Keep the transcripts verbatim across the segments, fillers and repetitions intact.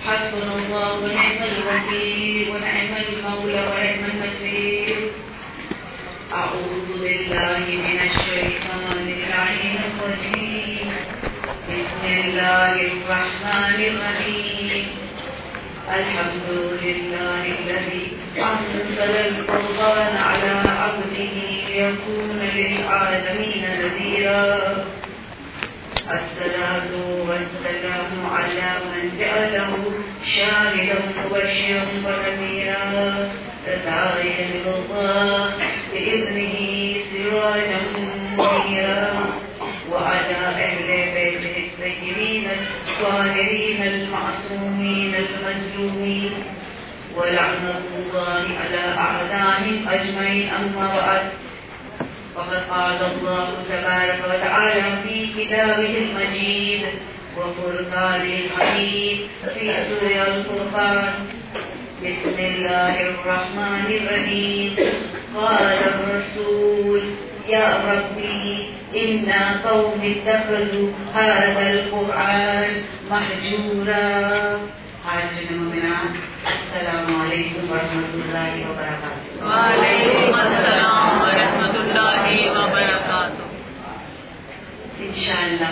حسبنا الله ونعم الوكيل ونعم المولى ونعم النصير. أعوذ بالله من الشيطان اللعين الرجيم. بسم الله الرحمن الرحيم. الحمد لله الذي أنزل القرآن على عبده ليكون للعالمين نذيرا. الصلاة والسلام على من جعله شاهدا مبشرا ونذيرا داعيا إلى الله بإذنه سراجا منيرا، وعلى أهل بيته الطيبين الطاهرين المعصومين المظلومين، ولعنة الله على أعدائهم أجمعين. أما بعد، فقد قال الله تبارك وتعالى في كتابه المجيد وفرقانه الحميد في سورة الفرقان: بسم الله الرحمن الرحيم. قال الرسول: يا ربي إن قوم اتخذوا هذا القرآن مهجورا. حاضرین مومنان، السلام علیکم ورحمۃ اللہ وبرکاتہ. وعلیکم السلام ورحمۃ اللہ وبرکاتہ. انشاءاللہ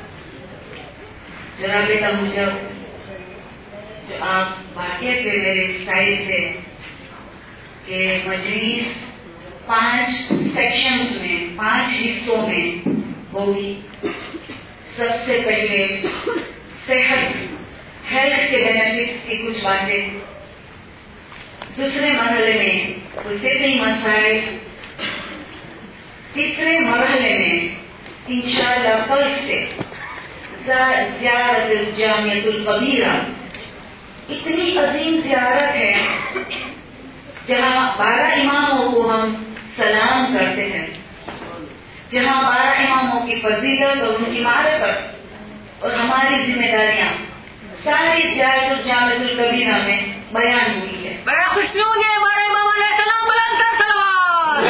ذرا بیٹا مجھے جو آپ واقعہ کے میرے اسٹائل سے کہ مجلس پانچ سیکشنز میں پانچ حصوں میں ہوگی. سب سے پہلے صحت ہیلتھ کے بینیفٹس کی کچھ باتیں، دوسرے مرحلے میں کوئی فکری مسائل، تیسرے مرحلے میں انشاءاللہ کل سے زیارت الجامعۃ الکبیرہ. اتنی عظیم زیارت ہے جہاں بارہ اماموں کو ہم سلام کرتے ہیں، جہاں بارہ اماموں کی فضیلت اور ان کی معرفت اور ہماری ذمہ داریاں ساری زیارت الجامعۃ الکبیرہ میں بیان ہوئی ہے. بڑا خوشی ہوئی ہے بڑے امام علیہ السلام بلند کر سلوات.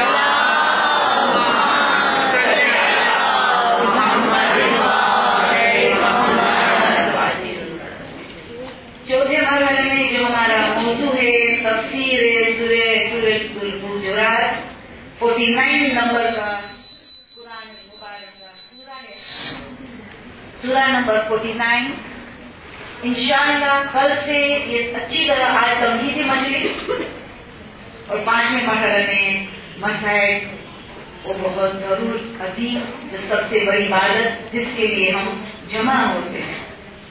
چوتھے مرحلے میں جو ہمارا موضوع ہے تفسیر سورہ سورۃ الحجرات، فورٹی نائن نمبر کا قرآن مبارک کا سورہ ہے، سورہ نمبر فورٹی نائن. انشاءاللہ کل سے یہ اچھی طرح آج تمہیدی مجلس اور پانچویں مرحلے میں مسائل وہ بہت ضرور عظیم جو سب سے بڑی عبادت جس کے لیے ہم جمع ہوتے ہیں.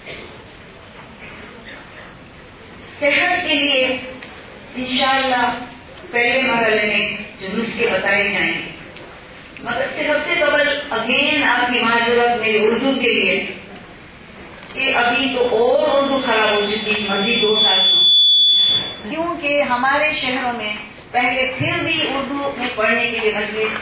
صحت کے لیے انشاءاللہ پہلے مرحلے میں جو نسخے بتائے جائیں گے، مگر سب سے قبل اگین آپ کی معذرت میرے اردو کے لیے کہ ابھی تو اور اردو خراب ہو چکی مزید دو سال میں، کیونکہ ہمارے شہروں میں پہلے پھر بھی اردو میں پڑھنے کے لیے مجلس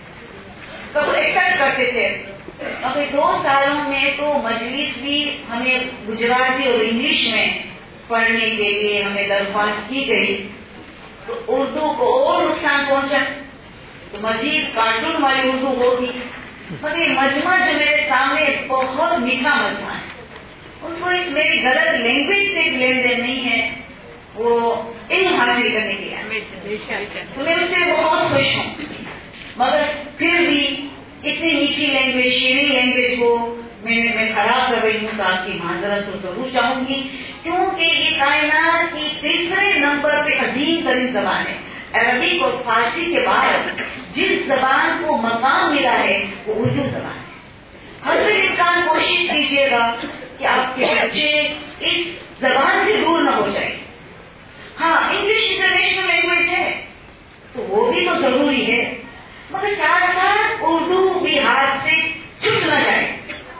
سب ایکسپٹ کرتے تھے، ابھی دو سالوں میں تو مجلس بھی ہمیں گجراتی اور انگلش میں پڑھنے کے لیے ہمیں درخواست کی گئی، تو اردو کو اور نقصان پہنچا. تو مزید کارٹون والی اردو ہوگی، مگر مجمع جو میرے سامنے بہت میٹھا مجمع ہے، ان کو ایک میری غلط لینگویج سے ایک لین دین نہیں ہے، وہ علم حاصل کرنے کے لیے، تو میں اس سے بہت خوش ہوں. مگر پھر بھی اتنی میٹھی لینگویج شیریں لینگویج کو میں میں خراب کر رہی ہوں، تو آپ کی معذرت تو ضرور چاہوں گی، کیونکہ یہ کائنات کی تیسرے نمبر پہ عظیم ترین زبان ہے. عربی اور فارسی کے بعد جس زبان کو مقام ملا ہے وہ اردو زبان ہے. ہر انسان کوشش کیجیے گا کہ آپ کے بچے اس زبان سے دور نہ ہو جائیں. ہاں انگلش انٹرنیشنل لینگویج ہے تو وہ بھی تو ضروری ہے، مگر ساتھ ساتھ اردو بھی ہاتھ سے چھوٹ نہ جائے.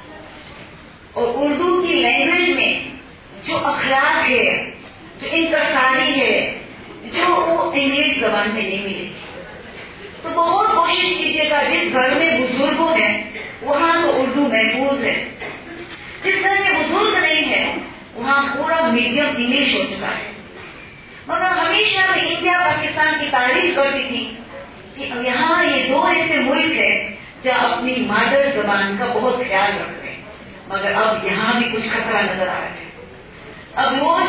اور اردو کی لینگویج میں جو اخلاق ہے، جو انکساری ہے، جو وہ انگلش زبان میں نہیں ملے. تو بہت کوشش کیجیے گا جس گھر میں بزرگ ہیں وہاں تو اردو محفوظ ہے، جس گھر میں بزرگ نہیں ہے وہاں پورا میڈیم انگلش ہو چکا ہے. مگر ہمیشہ میں انڈیا پاکستان کی تعریف کرتی تھی کہ یہاں یہ دو ایسے ملک ہے جو اپنی مادر زبان کا بہت خیال رکھتے ہیں، مگر اب یہاں بھی کچھ خطرہ نظر آ رہا ہے. اب وہ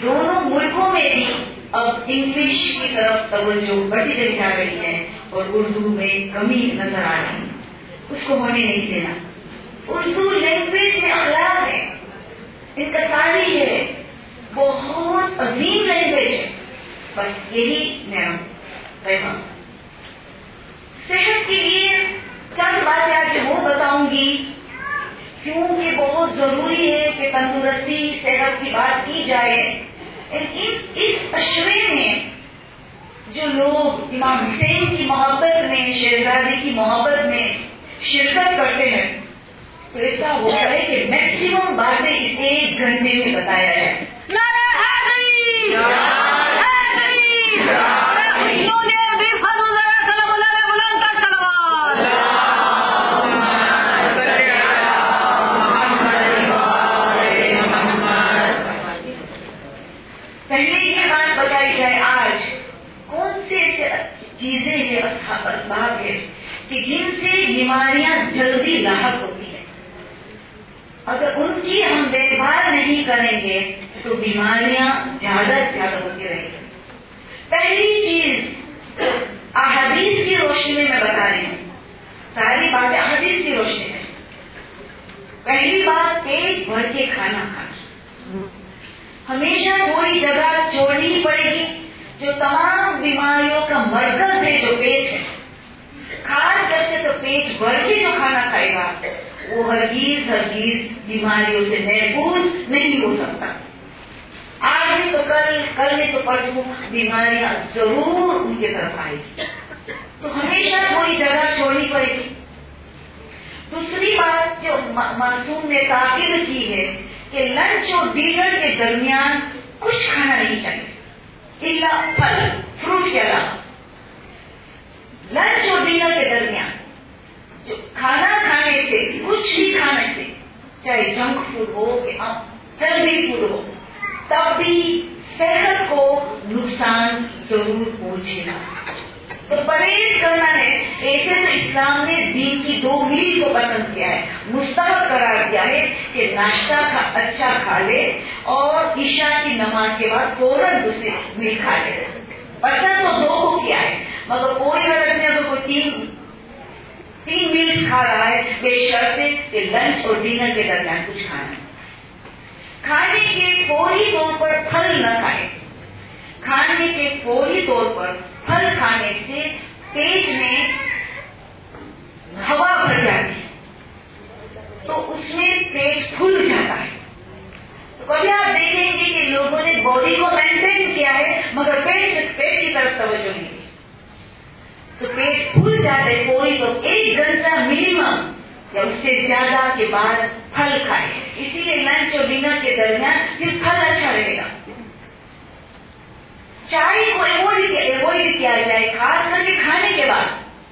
دونوں ملکوں میں بھی اب انگلش کی طرف توجہ بڑھتی چلی جا رہی ہے اور اردو میں کمی نظر آ رہی ہے، اس کو ہونے نہیں دینا. اردو لینگویج میں اخلاق ہے، انکساری ہے، بہت عظیم لینگویج ہے. بس یہی میرا پیغام. صحت کے لیے چند باتیں آج وہ بتاؤں گی کیونکہ بہت ضروری ہے کہ تندرستی صحت کی بات کی جائے. اس اشرے میں جو لوگ امام حسین کی محبت میں، شہزادی کی محبت میں شرکت کرتے ہیں تو ایسا ہوتا ہے کہ میکسیمم باتیں اس ایک گھنٹے میں بتایا جائے. پہلے یہ بات بتائی جائے آج کون سے چیزیں یہ اسباب ہے کہ جن سے بیماریاں جلدی لاحق ہوتی ہیں. اگر ان کی ہم دیکھ بھال نہیں کریں گے تو بیماریاں زیادہ سے زیادہ ہوتی رہیں گی. پہلی چیز احادیث کی روشنی میں میں بتا رہی ہوں، ساری باتیں احادیث کی روشنی میں. پہلی بات پیٹ بھر کے کھانا کھانا. ہمیشہ کوئی جگہ چھوڑنی پڑے گی. جو تمام بیماریوں کا مرکز ہے جو پیٹ ہے، خاص کر کے تو پیٹ بھر کے جو کھانا کھائے گا وہ ہرگیز ہرگیز بیماریوں سے محفوظ نہیں ہو سکتا. آج نہیں تو کل، کل نہیں تو پرسوں بیماریاں ضرور ان کی طرف آئے گی. تو ہمیشہ کوئی جگہ چھوڑنی پڑے گی. دوسری بات جو معصوم نے تاکید کی ہے کہ لنچ اور ڈنر کے درمیان کچھ کھانا نہیں چاہیے الا پھل فروٹ کے علاوہ. لنچ اور ڈنر کے درمیان جو کھانا کھانے سے، کچھ بھی کھانے سے، چاہے جنک فوڈ ہو یا ہیلدی فوڈ ہو، تب بھی صحت کو نقصان ضرور پہنچے گا. تو پرہیز کرنا ہے. ایسے تو اسلام نے دین کی دو میل کو پسند کیا ہے، مستحب قرار دیا ہے کہ ناشتہ کا اچھا کھا لے اور عشاء کی نماز کے بعد فوراً دوسری میل کھا لے. پسند تو دو کو کیا ہے، مگر کوئی غلط نہیں اگر کوئی تین تین میل کھا رہا ہے بے شرط ہے کہ لنچ اور ڈنر کے درمیان کچھ کھانا ہے. کھانے کے فوری طور پر پھل نہ کھائے. کھانے کے فوری طور پر پھل کھانے سے پیٹ میں ہوا بھر جاتی ہے تو اس میں پیٹ پھول جاتا ہے. تو کبھی آپ دیکھیں گے کہ لوگوں نے باڈی کو مینٹین کیا ہے مگر پیٹ پیٹ کی طرف توجہ نہیں کی تو پیٹ پھول جاتا ہے. کوئی تو ایک گھنٹہ منیمم یا اس سے زیادہ کے بعد پھل کھائے. اسی لیے لنچ اور ڈنر کے درمیان پھر پھل اچھا رہے گا. چائے کو ایوائڈ کیا جائے خاص کر کے کھانے کے بعد.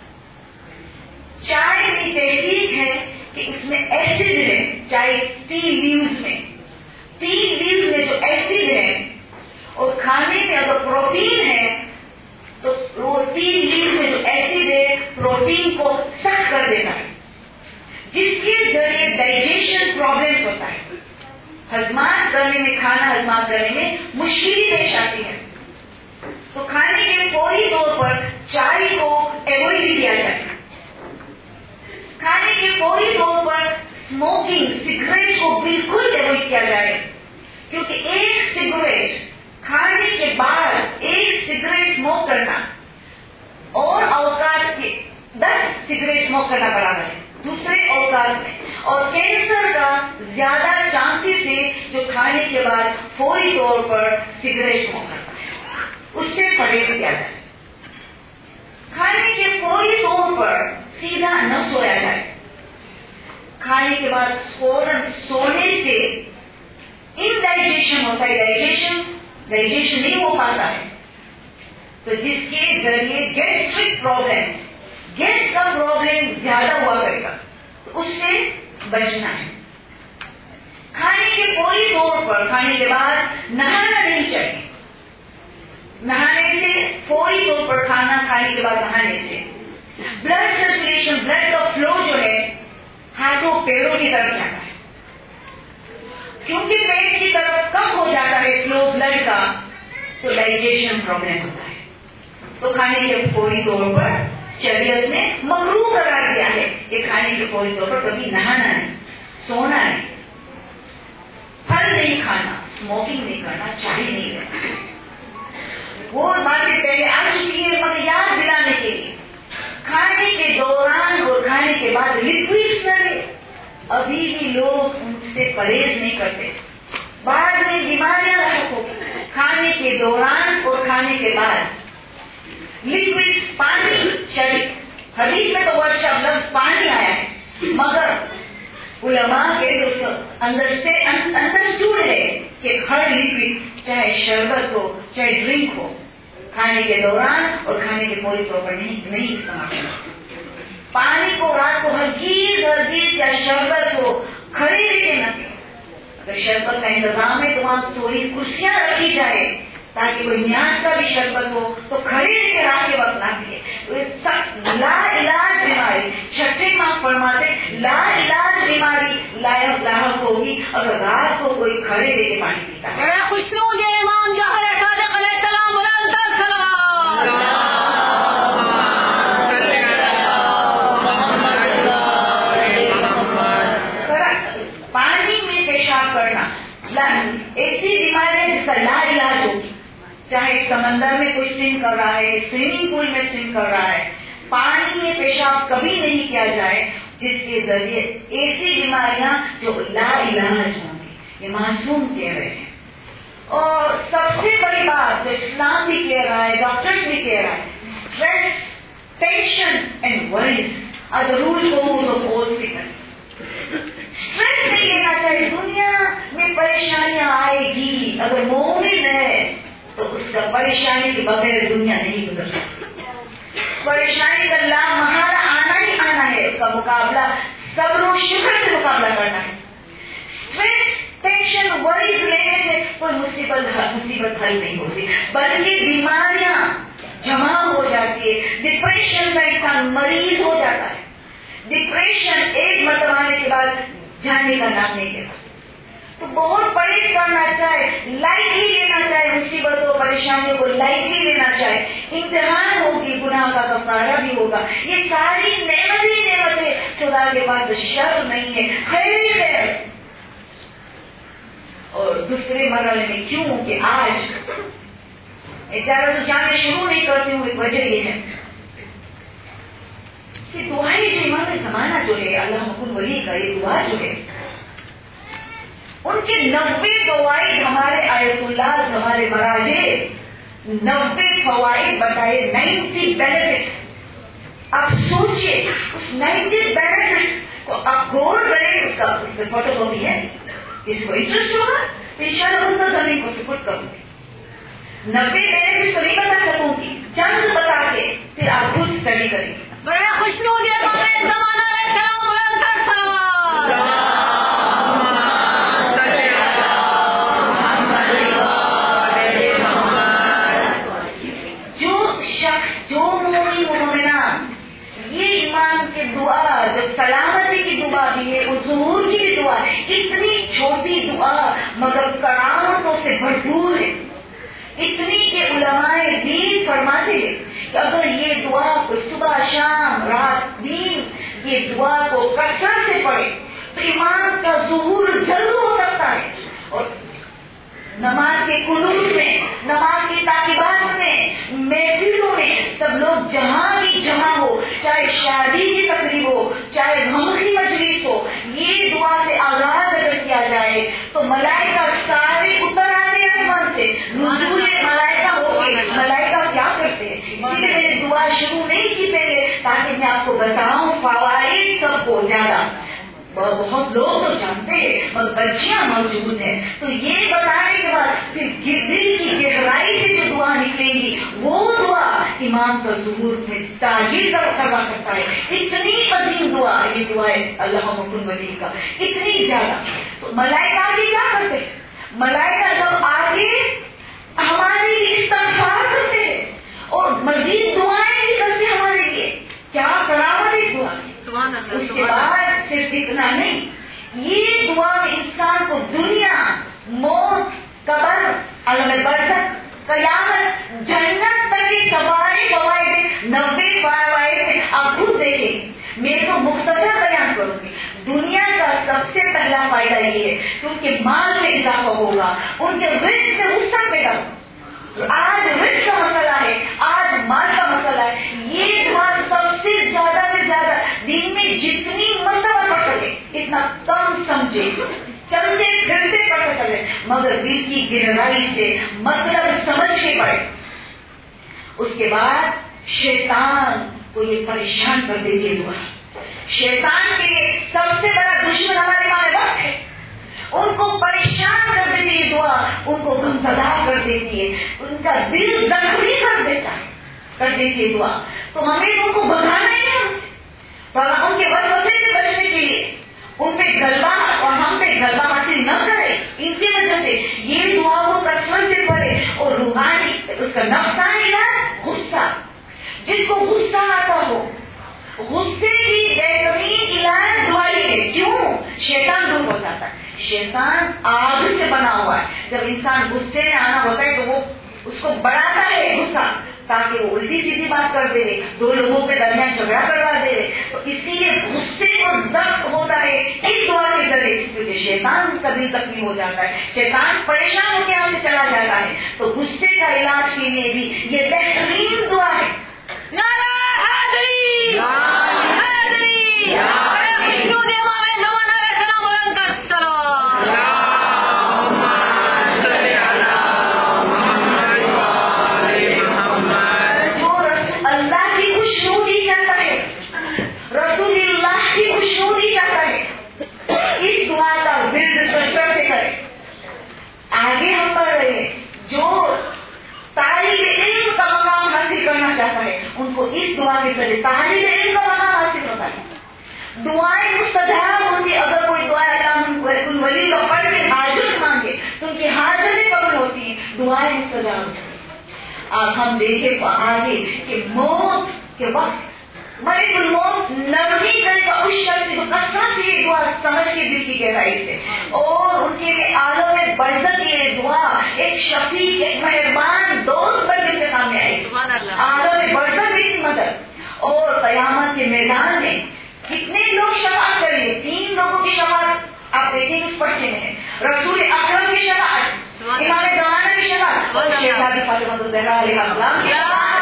چائے کی تحقیق ہے کہ اس میں ایسڈ ہے، چائے ٹی لیوز میں ٹی لیوز میں جو ایسڈ ہے اور کھانے میں اگر پروٹین ہے تو وہ ٹی لیوز میں جو ایسڈ ہے پروٹین کو سخت کر دیتا ہے جس کے ذریعے ڈائجیشن پرابلم ہوتا ہے. ہضمات کرنے میں، کھانا ہضمات کرنے میں مشکل پیش آتی ہے. تو کھانے کے فوری طور پر چائے کو ایوائڈ کیا جائے. کھانے کے فوری طور پر اسموکنگ، سگریٹ کو بالکل ایوائڈ کیا جائے کیونکہ ایک سگریٹ کھانے کے بعد ایک سگریٹ اسموک کرنا اور اوقات کے دس سگریٹ اسموک کرنا برابر ہے دوسرے اوقات میں. اور کینسر کا زیادہ چانسز ہے جو کھانے کے بعد فوری طور پر سگریٹ اسموک کرتا ہے، اس سے پرہیز کیا جائے. کھانے کے فوری طور پر سیدھا نہ سویا جائے. کھانے کے بعد فوراً سونے سے انڈائجیشن ہوتا ہے، ڈائجیشن ڈائجیشن نہیں ہو پاتا ہے تو جس کے ذریعے گیسٹرک پرابلم، گیس کا پرابلم زیادہ ہوا کرے گا تو اس سے بچنا ہے. کھانے کے فوری طور پر کھانے کے بعد نہانا نہیں چاہیے. نہانے سے فوری طور پر کھانا کھانے کے بعد نہانے سے بلڈ سرکولیشن، بلڈ کا فلو جو ہے ہاتھوں پیروں کی طرف جاتا ہے. کیونکہ پیٹ کی طرف کم ہو جاتا ہے فلو بلڈ کا تو ڈائجیشن پرابلم ہوتا ہے. تو کھانے کے فوری طور پر شریعت نے مکروہ قرار دیا ہے کہ کھانے کے فوری طور پر کبھی نہانا نہیں, سونا نہیں, پھل نہیں کھانا, اسموکنگ نہیں کرنا, چائے نہیں لینا. وہ باتیں پہلے آ چکی ہے مگر یاد دلانے کے لیے. کھانے کے دوران اور کھانے کے بعد لکوڈ نہ لے. ابھی بھی لوگ ان سے پرہیز نہیں کرتے, بعد میں بیماریاں لاحق ہوگی. کھانے کے دوران اور کھانے کے بعد لکوڈ پانی شریف, حدیث میں تو وہ شبد لفظ پانی آیا ہے, مگر علماء کے جو انڈرسٹوڈ ہے کہ ہر لکوڈ چاہے شربت ہو چاہے ڈرنک ہو کھانے کے دوران اور کھانے کے فوری طور پر نہیں نہیں استعمال کرنا. پانی کو رات کو ہرگیز ہرگیز یا شربت ہو خرید کے نہ پی. اگر شربت کا انتظام ہے تو وہاں تھوڑی کرسیاں رکھی جائے تاکہ کوئی نیاز کا بھی شربت ہو تو خرید کے رات کے وقت نہ پیے. لا علاج بیماری چھٹے ماں فرماتے لا علاج بیماری لاحق لاحق ہوگی اگر رات کو کوئی کھڑے دے کے پانی پیتا ہے. خوشنو یہ امام جعفر صادق علیہ السلام بلند السلام. پانی میں پیشاب کرنا ایسی بیماری ہے جس کا لا علاج ہوگی. چاہے سمندر میں کوئی سوئم کر رہا ہے, سوئمنگ پول میں سوئم کر رہا ہے, پانی میں پیشاب کبھی نہیں کیا جائے جس کے ذریعے ایسی بیماریاں جو لا علاج ہوں گی. یہ معصوم کہہ رہے ہیں. اور سب سے بڑی بات جو اسلام بھی کہہ رہا ہے, ڈاکٹر بھی کہہ رہا ہے, stress, tension and worries are the root cause of all sickness. Stress نہیں لینا چاہیے. دنیا میں پریشانیاں آئے گی, اگر مومن ہے تو اس کا پریشانی کے بغیر دنیا نہیں گزر سکتی. پریشانی کا لا محالہ آنا ہی آنا ہے. اس کا مقابلہ صبر و شکر سے مقابلہ کرنا ہے. اسٹریس, ٹینشن, وریز لینے سے کوئی مصیبت مصیبت حل نہیں ہوتی بلکہ بیماریاں جمع ہو جاتی ہے. ڈپریشن کا انسان مریض ہو جاتا ہے. ڈپریشن ایک مرتبہ آنے کے بعد جانے کا نام نہیں لیتا. تو بہت پرہیز کرنا چاہے, لائٹلی لینا چاہے, مصیبتوں پریشانیوں کو لائٹلی لینا چاہے. امتحان ہوگی, گناہ کا کفارہ بھی ہوگا. یہ ساری نعمت ہی نعمتیں خدا کے پاس شر نہیں ہے, خیر ہی خیر. اور دوسرے مرحلے میں کیوں کہ آج زیادہ تو جانے شروع نہیں کرتی ہوں, ایک وجہ یہ ہے کہ دعائیں جو امام زمانہ جو ہے اللہ مکن ولی کا یہ دعا جو ہے ان کے نبے فوائد ہمارے آیت اللہ ہمارے مراجع نبے فوائد بتائے, نائنٹی بینیفٹ. آپ سوچئے اس نائنٹی بینیفٹ کو آپ غور کریں. اس کا اس میں فوٹو کاپی ہے, اس کو انٹرسٹ ہوگا تو ان شاء اللہ اس کا زمین کو سپورٹ کروں گی. نبے بینیفٹ تو نہیں بتا سکوں گی, چند بتا کے پھر آپ خود اسٹڈی کریں گے. بڑے خوشنو یہ امام زمانہ علیہ السلام بلند السلام. سلامتی کی دعا بھی ہے, ظہور کی بھی دعا ہے. اتنی چھوٹی دعا مگر کرامتوں سے بھرپور ہے. اتنی کہ علماء دین فرماتے ہیں کہ اگر یہ دعا کو صبح شام رات دن یہ دعا کو کثرت سے پڑھے تو ایمان کا ظہور جلد ہو سکتا ہے. اور نماز کے قنوت میں, نماز کی تعلیمات میں, محفلوں میں سب لوگ جہاں بھی جمع ہو, چاہے شادی کی تقریب ہو چاہے غم کی مجلس ہو, یہ دعا سے آغاز اگر کیا جائے تو ملائکہ سارے اتر آتے ہیں من سے. نزول ملائکہ ہو گئے. ملائکہ کیا کرتے ہیں, اس لیے میں نے دعا شروع نہیں کی پہلے تاکہ میں آپ کو بتاؤں فوائد سب کو زیادہ. بہت لوگ تو جانتے ہیں مگر بچیاں موجود ہیں تو یہ بتانے کے بعد پھر دل کی گہرائی سے جو دعا نکلیں گی وہ دعا امام کا ظہور میں تاجیل کروا کرتا ہے. اتنی عظیم دعا یہ دعا ہے اللہ مکن ولی کا, اتنی زیادہ. تو ملائکہ بھی کیا کرتے ہیں, ملائکہ جب آگے ہماری استغفار کرتے ہیں اور مزید دعائیں بھی کرتے ہیں ہمارے لیے. کیا کرامت ہے دعا. اس کے بعد صرف اتنا نہیں, یہ دعا میں انسان کو دنیا پہلا فائدہ یہ ہے کہ ان کے مال میں اضافہ ہوگا، ان کے رزق سے غصہ پیدا ہوگا. آج رزق کا مسئلہ ہے، آج مال کا مسئلہ ہے. یہ دعا سب سے زیادہ سے زیادہ دن میں جتنی مرتبہ پڑھ سکے اتنا کم سمجھے، چلتے پھرتے پڑھ سکے، مگر دل کی گہرائی سے مطلب سمجھ کے پڑھے. اس کے بعد شیطان کو یہ پریشان کر دیتی ہے دعا. شیطان کے لیے سب سے بڑا دشمن ہمارے ماں باپ ہے. ان کو پریشان کر دیتی ہے دعا، ان کو غمزدہ کر دیتی ہے، ان کا دل زخمی کر دیتا ہے کر دیتی ہے دعا. تو ہمیں ان کو بھگانا ہی ہے، ان کے وسوسے سے بچنے کے لیے ان پہ غلبہ اور ہم پہ غلبہ حاصل نہ کرے. ان کی وجہ سے یہ دعا کو کثرت سے پڑھے. اور روحانی اس کا نفسانی ہے غصہ. جس کو غصہ آتا ہو، غصے کی بہترین علاج دعائی ہے. کیوں؟ شیطان دور ہو جاتا ہے. شیطان آگ سے بنا ہوا ہے. جب انسان غصے میں آنا ہوتا ہے تو وہ اس کو بڑھاتا ہے غصہ، تاکہ وہ الٹی سیدھی بات کر دے، دو لوگوں کے درمیان جھگڑا کروا دے. تو اسی لیے غصے کو ضبط ہوتا ہے اس دعا کے ذریعے، کیونکہ شیطان کا دل زخمی ہو جاتا ہے، شیطان پریشان ہو کے ہم سے چلا جاتا ہے. تو غصے کا علاج کے لیے بھی یہ بہترین دعا ہے. آگے ہم پڑھ رہے ہیں جو طالب علم کا مقام حاصل کرنا چاہتا ہے ان کو اس دعا کے ذریعے طالب علم کا مقام حاصل ہوتا ہے. دعائیں مستجاب ہوتی. اگر کوئی دعا اللہ ولی کو پڑھ کے حاجت مانگے تو ان کی حاجتیں قبول ہوتی ہیں، دعائیں مستجاب ہوتی ہیں. اب ہم دیکھیں آگے کہ موت کے وقت ملک الموت نرمی کرے گا اس شخص کو کثرت سے یہ دعا سمجھ کے دل کی گہرائی سے، اور ان کے عالم میں برزت یہ دعا ایک شفیق ایک مہربان دوست بن کے سامنے آئے گی. عالم میں برزت کی مدد. اور قیامت کے میدان میں کتنے لوگ شفاعت کریں گے؟ تین لوگوں کی شفاعت آپ دیکھیں اس پرچے میں ہے. رسول اکرم کی شفاعت، امام زمانہ کی شفاعت، اور شہزادی فاطمہ الزہرا علیہ السلام کی شفاعت.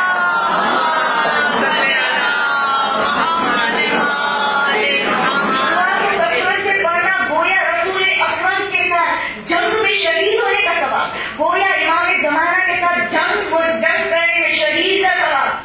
شہید ہونے کا ثواب، گویا امام زمانہ کے ساتھ جنگ اور جنگ کرنے میں شہید کا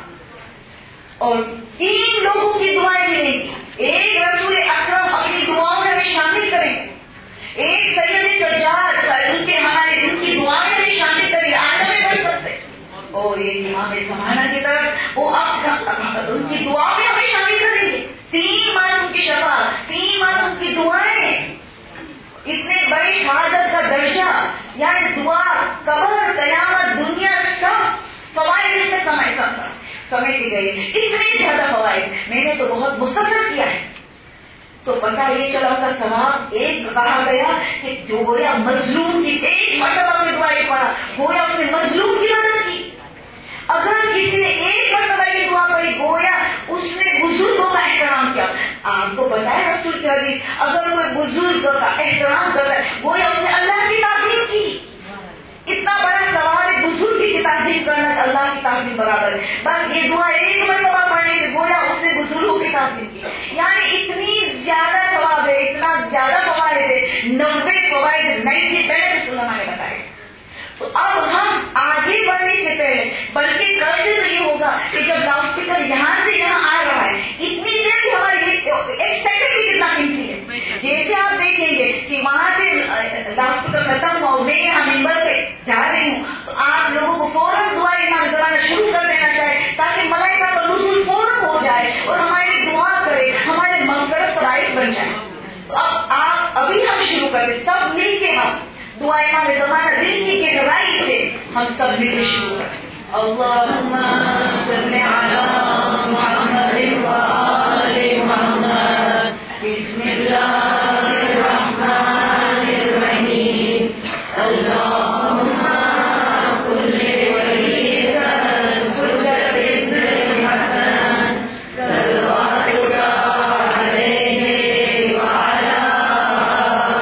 ثواب. اور تین لوگوں کی دعائیں ملیں گی. ایک رسول اکرم اپنی دعاؤں میں شامل کریں گے، ایک سید سجاد ان کے ہمارے ان کی دعائیں میں شامل کریں گے آج میں بڑھ سکتے. اور ایک امام زمانہ کی طرف وہ ان کی دعاؤں میں ہمیں شامل کریں گے. تین معصوم کی شفاعت، تین معصوم کی دعائیں، اتنے بڑی شہادت کا درجہ، یعنی دعا قبر قیامت دنیا سب فوائد اس سے سمجھ سکتا سمجھ کے گئے. اتنے زیادہ فوائد میں نے تو بہت مختصر کیا ہے. تو پتہ یہ چلا اس کا ثواب ایک کہا گیا کہ جو گویا مظلوم کی ایک مرتبہ میں دعائیں پڑھا، گویا اس نے مظلوم کی مدد کی. اگر کسی نے ایک مرتبہ کی دعا پڑھی گویا اس نے بزرگوں کا احترام کیا. آپ کو پتا ہے رسول کی حدیث، اگر کوئی بزرگ کا احترام کرتا ہے گویا اس نے اللہ کی تعظیم کی. اتنا بڑا ثواب ہے بزرگ کی تعظیم کرنا، اللہ کی تعظیم برابر ہے. بس یہ دعا ایک مرتبہ پڑھنے سے گویا اس نے بزرگوں کی تعظیم کی. یعنی اتنی زیادہ ثواب ہے، اتنا زیادہ فوائد ہے، نبے فوائد نئی پہلے علماء نے بتائے. تو اب ہم آگے بڑھنے سے پہلے بلکہ کل سے تو یہ ہوگا کہ جب لاؤڈ اسپیکر یہاں سے یہاں آ رہا ہے اتنی دیر سے ہماری ایک سیکنڈ بھی کتنا قیمتی ہے. جیسے آپ دیکھیں گے کہ وہاں سے لاؤڈ اسپیکر ختم ہوا میں یہاں ممبر پہ جا رہی ہوں تو آپ لوگوں کو فوراً دعا امام زمانہ شروع کر دینا چاہے تاکہ ملائکہ کا نزول فوراً ہو جائے اور ہماری دعا کرے، ہمارے مغفرت کا باعث بن جائے. تو اب آپ ابھی ہم شروع کر دیں سب مل کے، ہم دعا امام زمانہ دل کی گہرائی سے ہم سب مل کے شروع کریں. اللہم صل علی محمد وآل محمد. بسم اللہ الرحمن الرحیم. اللہم کل ولیک الحجۃ ابن حسن صلواتک علیہ وعلی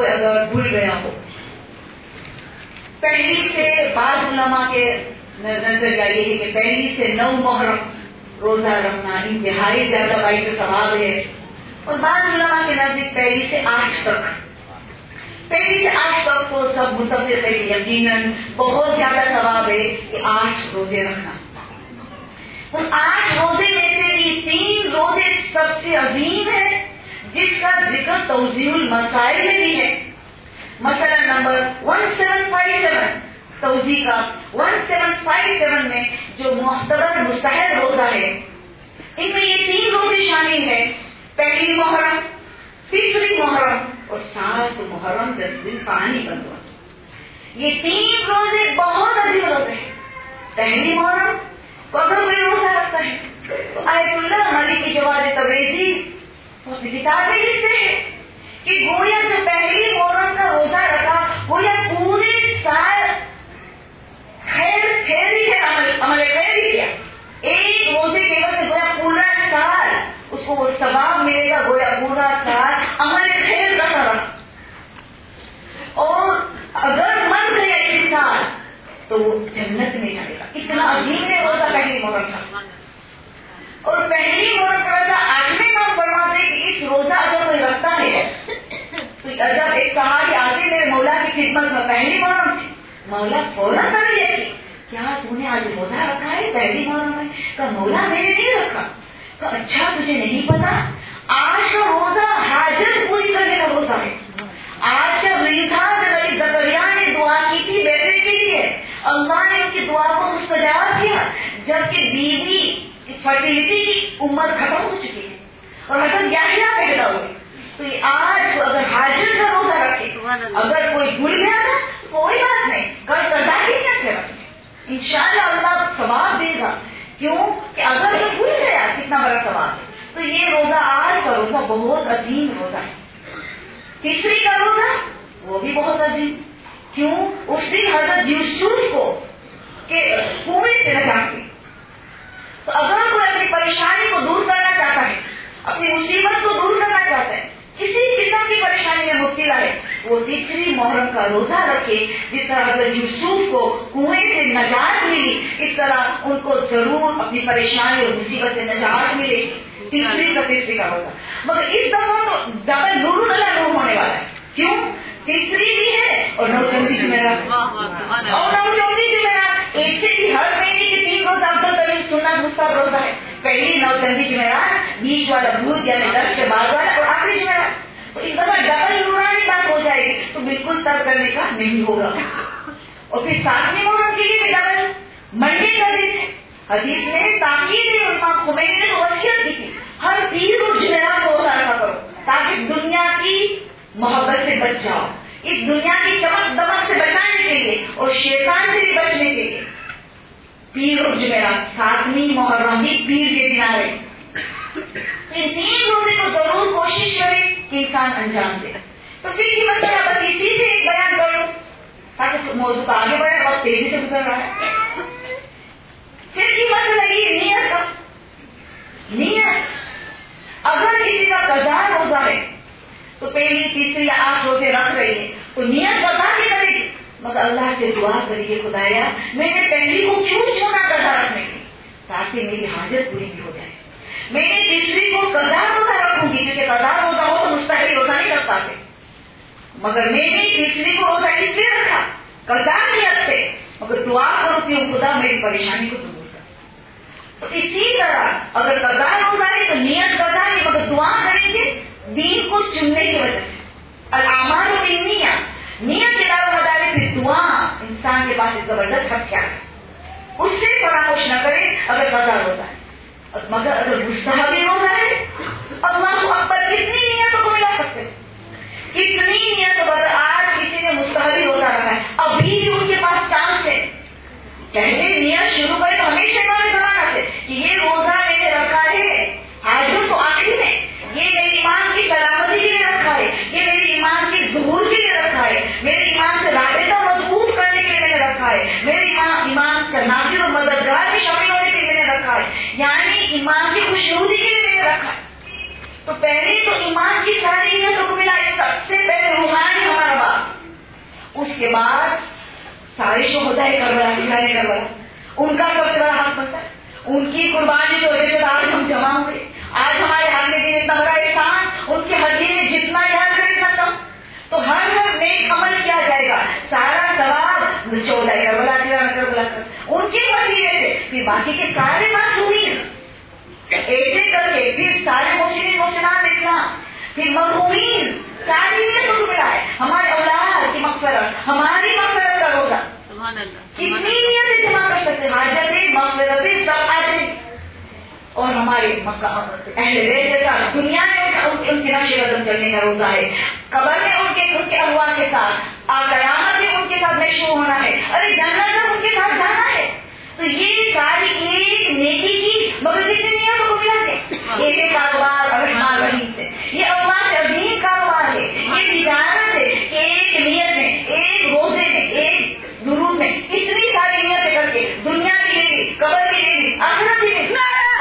کوئی اگر بھول گیا ہو، پہلی سے بعض علماء کے نظریہ یہ ہے کہ پہلی سے نو محرم روزہ رکھنا انتہائی زیادہ باعث ثواب ہے، اور بعض علماء کے نزدیک پہلی سے آٹھ تک پہلی سے آٹھ تک تو سب متفق ہے کہ یقیناً بہت زیادہ ثواب ہے کہ آٹھ روزے رکھنا. ان آٹھ روزے میں سے بھی تین روزے سب سے عظیم ہے جس کا ذکر توضیح المسائل میں بھی ہے. مسئلہ نمبر ایک سات پانچ سات توضیح کا ایک سات پانچ سات میں جو معتبر مستحب روزہ ہے ان میں یہ تین روزے شامل ہیں، پہلی محرم، تیسری محرم اور سات محرم دس دن پانی بند ہوا. یہ تین روزے بہت عظیم روزے ہیں. پہلی محرم کو اگر کوئی روزہ رکھتا ہے تو آیت اللہ ملک کی جواد تبریزی کتابیں لکھتے ہیں کہ گویا جو پہلی محرم کا روزہ رکھا گویا پورے سال خیر خیر ہی ہے، عمل عمل خیر ہی کیا. ایک روزے کے وقت گویا پورا سال اس کو وہ ثواب ملے گا، گویا پورا سال عمل خیر کا کرا. اور اگر مر گیا ایک سال تو وہ جنت میں جائے گا. اتنا عظیم ہے روزہ پہلی محرم کا. اور پہلی محرم کا روزہ آٹھویں کا فرماتے کہ اس روزہ اگر کوئی رکھتا ہے تو جب ایک صحابی آتے میرے مولا کی خدمت میں پہلی محرم تھی، مولا فوراً کر لیا کہ کیا تو نے آج روزہ رکھا ہے پہلی محرم میں؟ کہا مولا میں نے نہیں رکھا. کہا اچھا تجھے نہیں پتا آج کا روزہ حاجت پوری کرنے کا روزہ ہے. آج جب ریزا نبی زکریا نے دعا کی تھی بیٹے کے لیے، اللہ نے ان کی دعا کو مستجاب کیا جبکہ بیوی فرٹیلٹی کی عمر ختم ہو چکی ہے اور حضرت یحییٰ پیدا ہوئے. تو یہ آج اگر حاجت کا روزہ رکھے، اگر کوئی بھول گیا نا کوئی بات نہیں، کل قضا ہی نہ کرے، انشاءاللہ اللہ ثواب دے گا. کیوں کہ اگر وہ بھول گیا کتنا بڑا ثواب ہے. تو یہ روزہ آج کا روزہ بہت عظیم روزہ ہے. تیسری کا روزہ وہ بھی بہت عظیم. کیوں؟ اس دن حضرت یوسف کو کہ کنویں سے نجات دی. تو اگر کوئی اپنی پریشانی کو دور کرنا چاہتا ہے، اپنی مصیبت کو دور کرنا چاہتا ہے، کسی قسم کی پریشانی میں مبتلا ہے، وہ تیسری محرم کا روزہ رکھے. جس طرح حضرت یوسف کو کنویں سے نجات ملی اس طرح ان کو ضرور اپنی پریشانی اور مصیبت سے نجات ملے. تیسری کا تیسری کا روزہ مگر اس دفعہ تو ڈبل نور اللہ نور ہونے والا ہے. کیوں؟ تیسری بھی ہے اور نو چوبی جمعرات اور نو چوبی جمعرات ایک سے بھی ہر مہینے کے تین روزہ افضل ترین سنت مستحب روزہ ہے. پہلی نو چوبی جمعرات، بیچ والا بھوت یعنی دس کے بعد والا اور آخری جمعرات. تو اس دفعہ ڈبل نورانی بات ہو جائے گی تو بالکل ترک کرنے کا نہیں ہوگا. اور پھر ساتویں محرم کے لیے ڈبل منڈے کا دن ہے. حدیث میں تاکید ہے، امام خمینی نے وصیت کی تھی ہر پیر اور جمعرات کو روزہ رکھا کرو تاکہ دنیا کی محبت سے بچ جاؤ، اس دنیا کی چمک دمک سے بچانے کے لیے اور شیطان سے بھی بچنے کے لیے. پیر اور جمعرات ساتویں محرم بھی پیر کے دن آ رہے. ان تین روزے کو ضرور کوشش کرے کہ انسان انجام دے. تو پھر یہ مسئلہ بس اسی سے ایک بیان کر لوں تاکہ موضوع کا آگے بڑھے، بہت تیزی سے گزر رہا ہے. پھر یہ مسئلہ یہ نیت کا. نیت اگر کسی کا قضا روزہ ہے تو پہلی تیسری یا آٹھ روزے رکھ رہی ہے تو نیت بتا کے کرے گی، مگر اللہ سے دعا کریے خدایا میں نے پہلی کو کیوں چھوڑا قضا رکھنے کی تاکہ میری حاجت پوری بھی ہو جائے. میں نے تیسری کو قضا روزہ رکھوں گی کیونکہ قضا روزہ ہو تو مستحیل روزہ نہیں رکھ پاتے، مگر میں نے تیسری کو روزہ اس لیے رکھا قضا نیت سے، مگر دعا کرتی ہوں خدا میری پریشانی کو دور کر. تو اسی طرح اگر قضا روزہ ہے تو نیت قضا نہیں مگر دعا کریں گے دین کو چننے کی وجہ سے. الاعمال بالنیات، نیت کے علاوہ مدار پھر دعا انسان کے پاس ایک زبردست ہتھیار ہے، اس سے فراموش نہ کرے اگر قضا روزہ ہے. مگر اگر مستحبی روزہ ہے اللہ اکبر کتنی نیتوں کو ملا سکتے، کتنی نیتوں پر. آج کسی نے مستحبی روزہ رکھا ہے ابھی بھی ان کے پاس چانس ہے، کہتے نیت شروع کرے تو ہمیشہ ہمارے زمانہ سے کہ یہ روزہ میں نے رکھا ہے حاجت تو آخری میں، یہ میرے ایمان کی سلامتی کے لیے رکھا ہے، یہ میرے ایمان کی ظہور کے لیے رکھا ہے، میرے ایمان سے رابطہ مضبوط کرنے کے لیے میں نے رکھا ہے، میرے ایمان ایمان کا ناظر اور مددگار بھی شامل ہونے کے لیے میں نے رکھا ہے، یعنی ایمان کی خوشنودی کے لیے میں نے رکھا ہے. تو پہلے تو ایمان کی ساری نیتوں کو ملا سب سے پہلے روحانی ہمارا باپ، اس کے بعد سارے شہداء کربلا دکھائے کربلا، ان کا سب سے بڑا حق بنتا ہے. ان کی قربانی کی وجہ سے آج ہم جمع ہوئے. آج ہمارے ہاتھ میں اتنا بڑا احسان، ان کے ہڈی میں جتنا یاد کرے اتنا کم. تو ہر ہر نیک عمل کیا جائے گا، سارا ثواب شہداء کربلا کربلا ان کے وسیلے سے. پھر باقی کے سارے معصومین ایسے کر کے پھر سارے محسنین محسنات اسلام، پھر مرحومین ساری کو ملا ہے. ہمارے اولاد کی مغفرت، ہماری مغفرت کا روزہ کتنی نیت جمع کر سکتے، حاجت مغفرت سب آتے. اور ہمارے اہل بیت کا دنیا میں ان کے نقش قدم چلنے کا روزہ ہے. قبر میں ان کے ان کے ارواح کے ساتھ، قیامت میں ان کے ساتھ محشور ہونا ہے، ارے جنت میں ان کے ساتھ جانا ہے. تو یہ ساری ایک نیکی کی مگر کتنی نیتوں کو ملا کے ایک ایک کاروبار الرحمن الرحیم سے. یہ اللہ سے عظیم کاروبار ہے، یہ تجارت ہے کہ ایک نیت میں، ایک روزے میں، ایک درود میں اتنی ساری نیتیں کر کے دنیا کے لیے بھی، قبر کے لیے بھی، آخرت کے لیے بھی.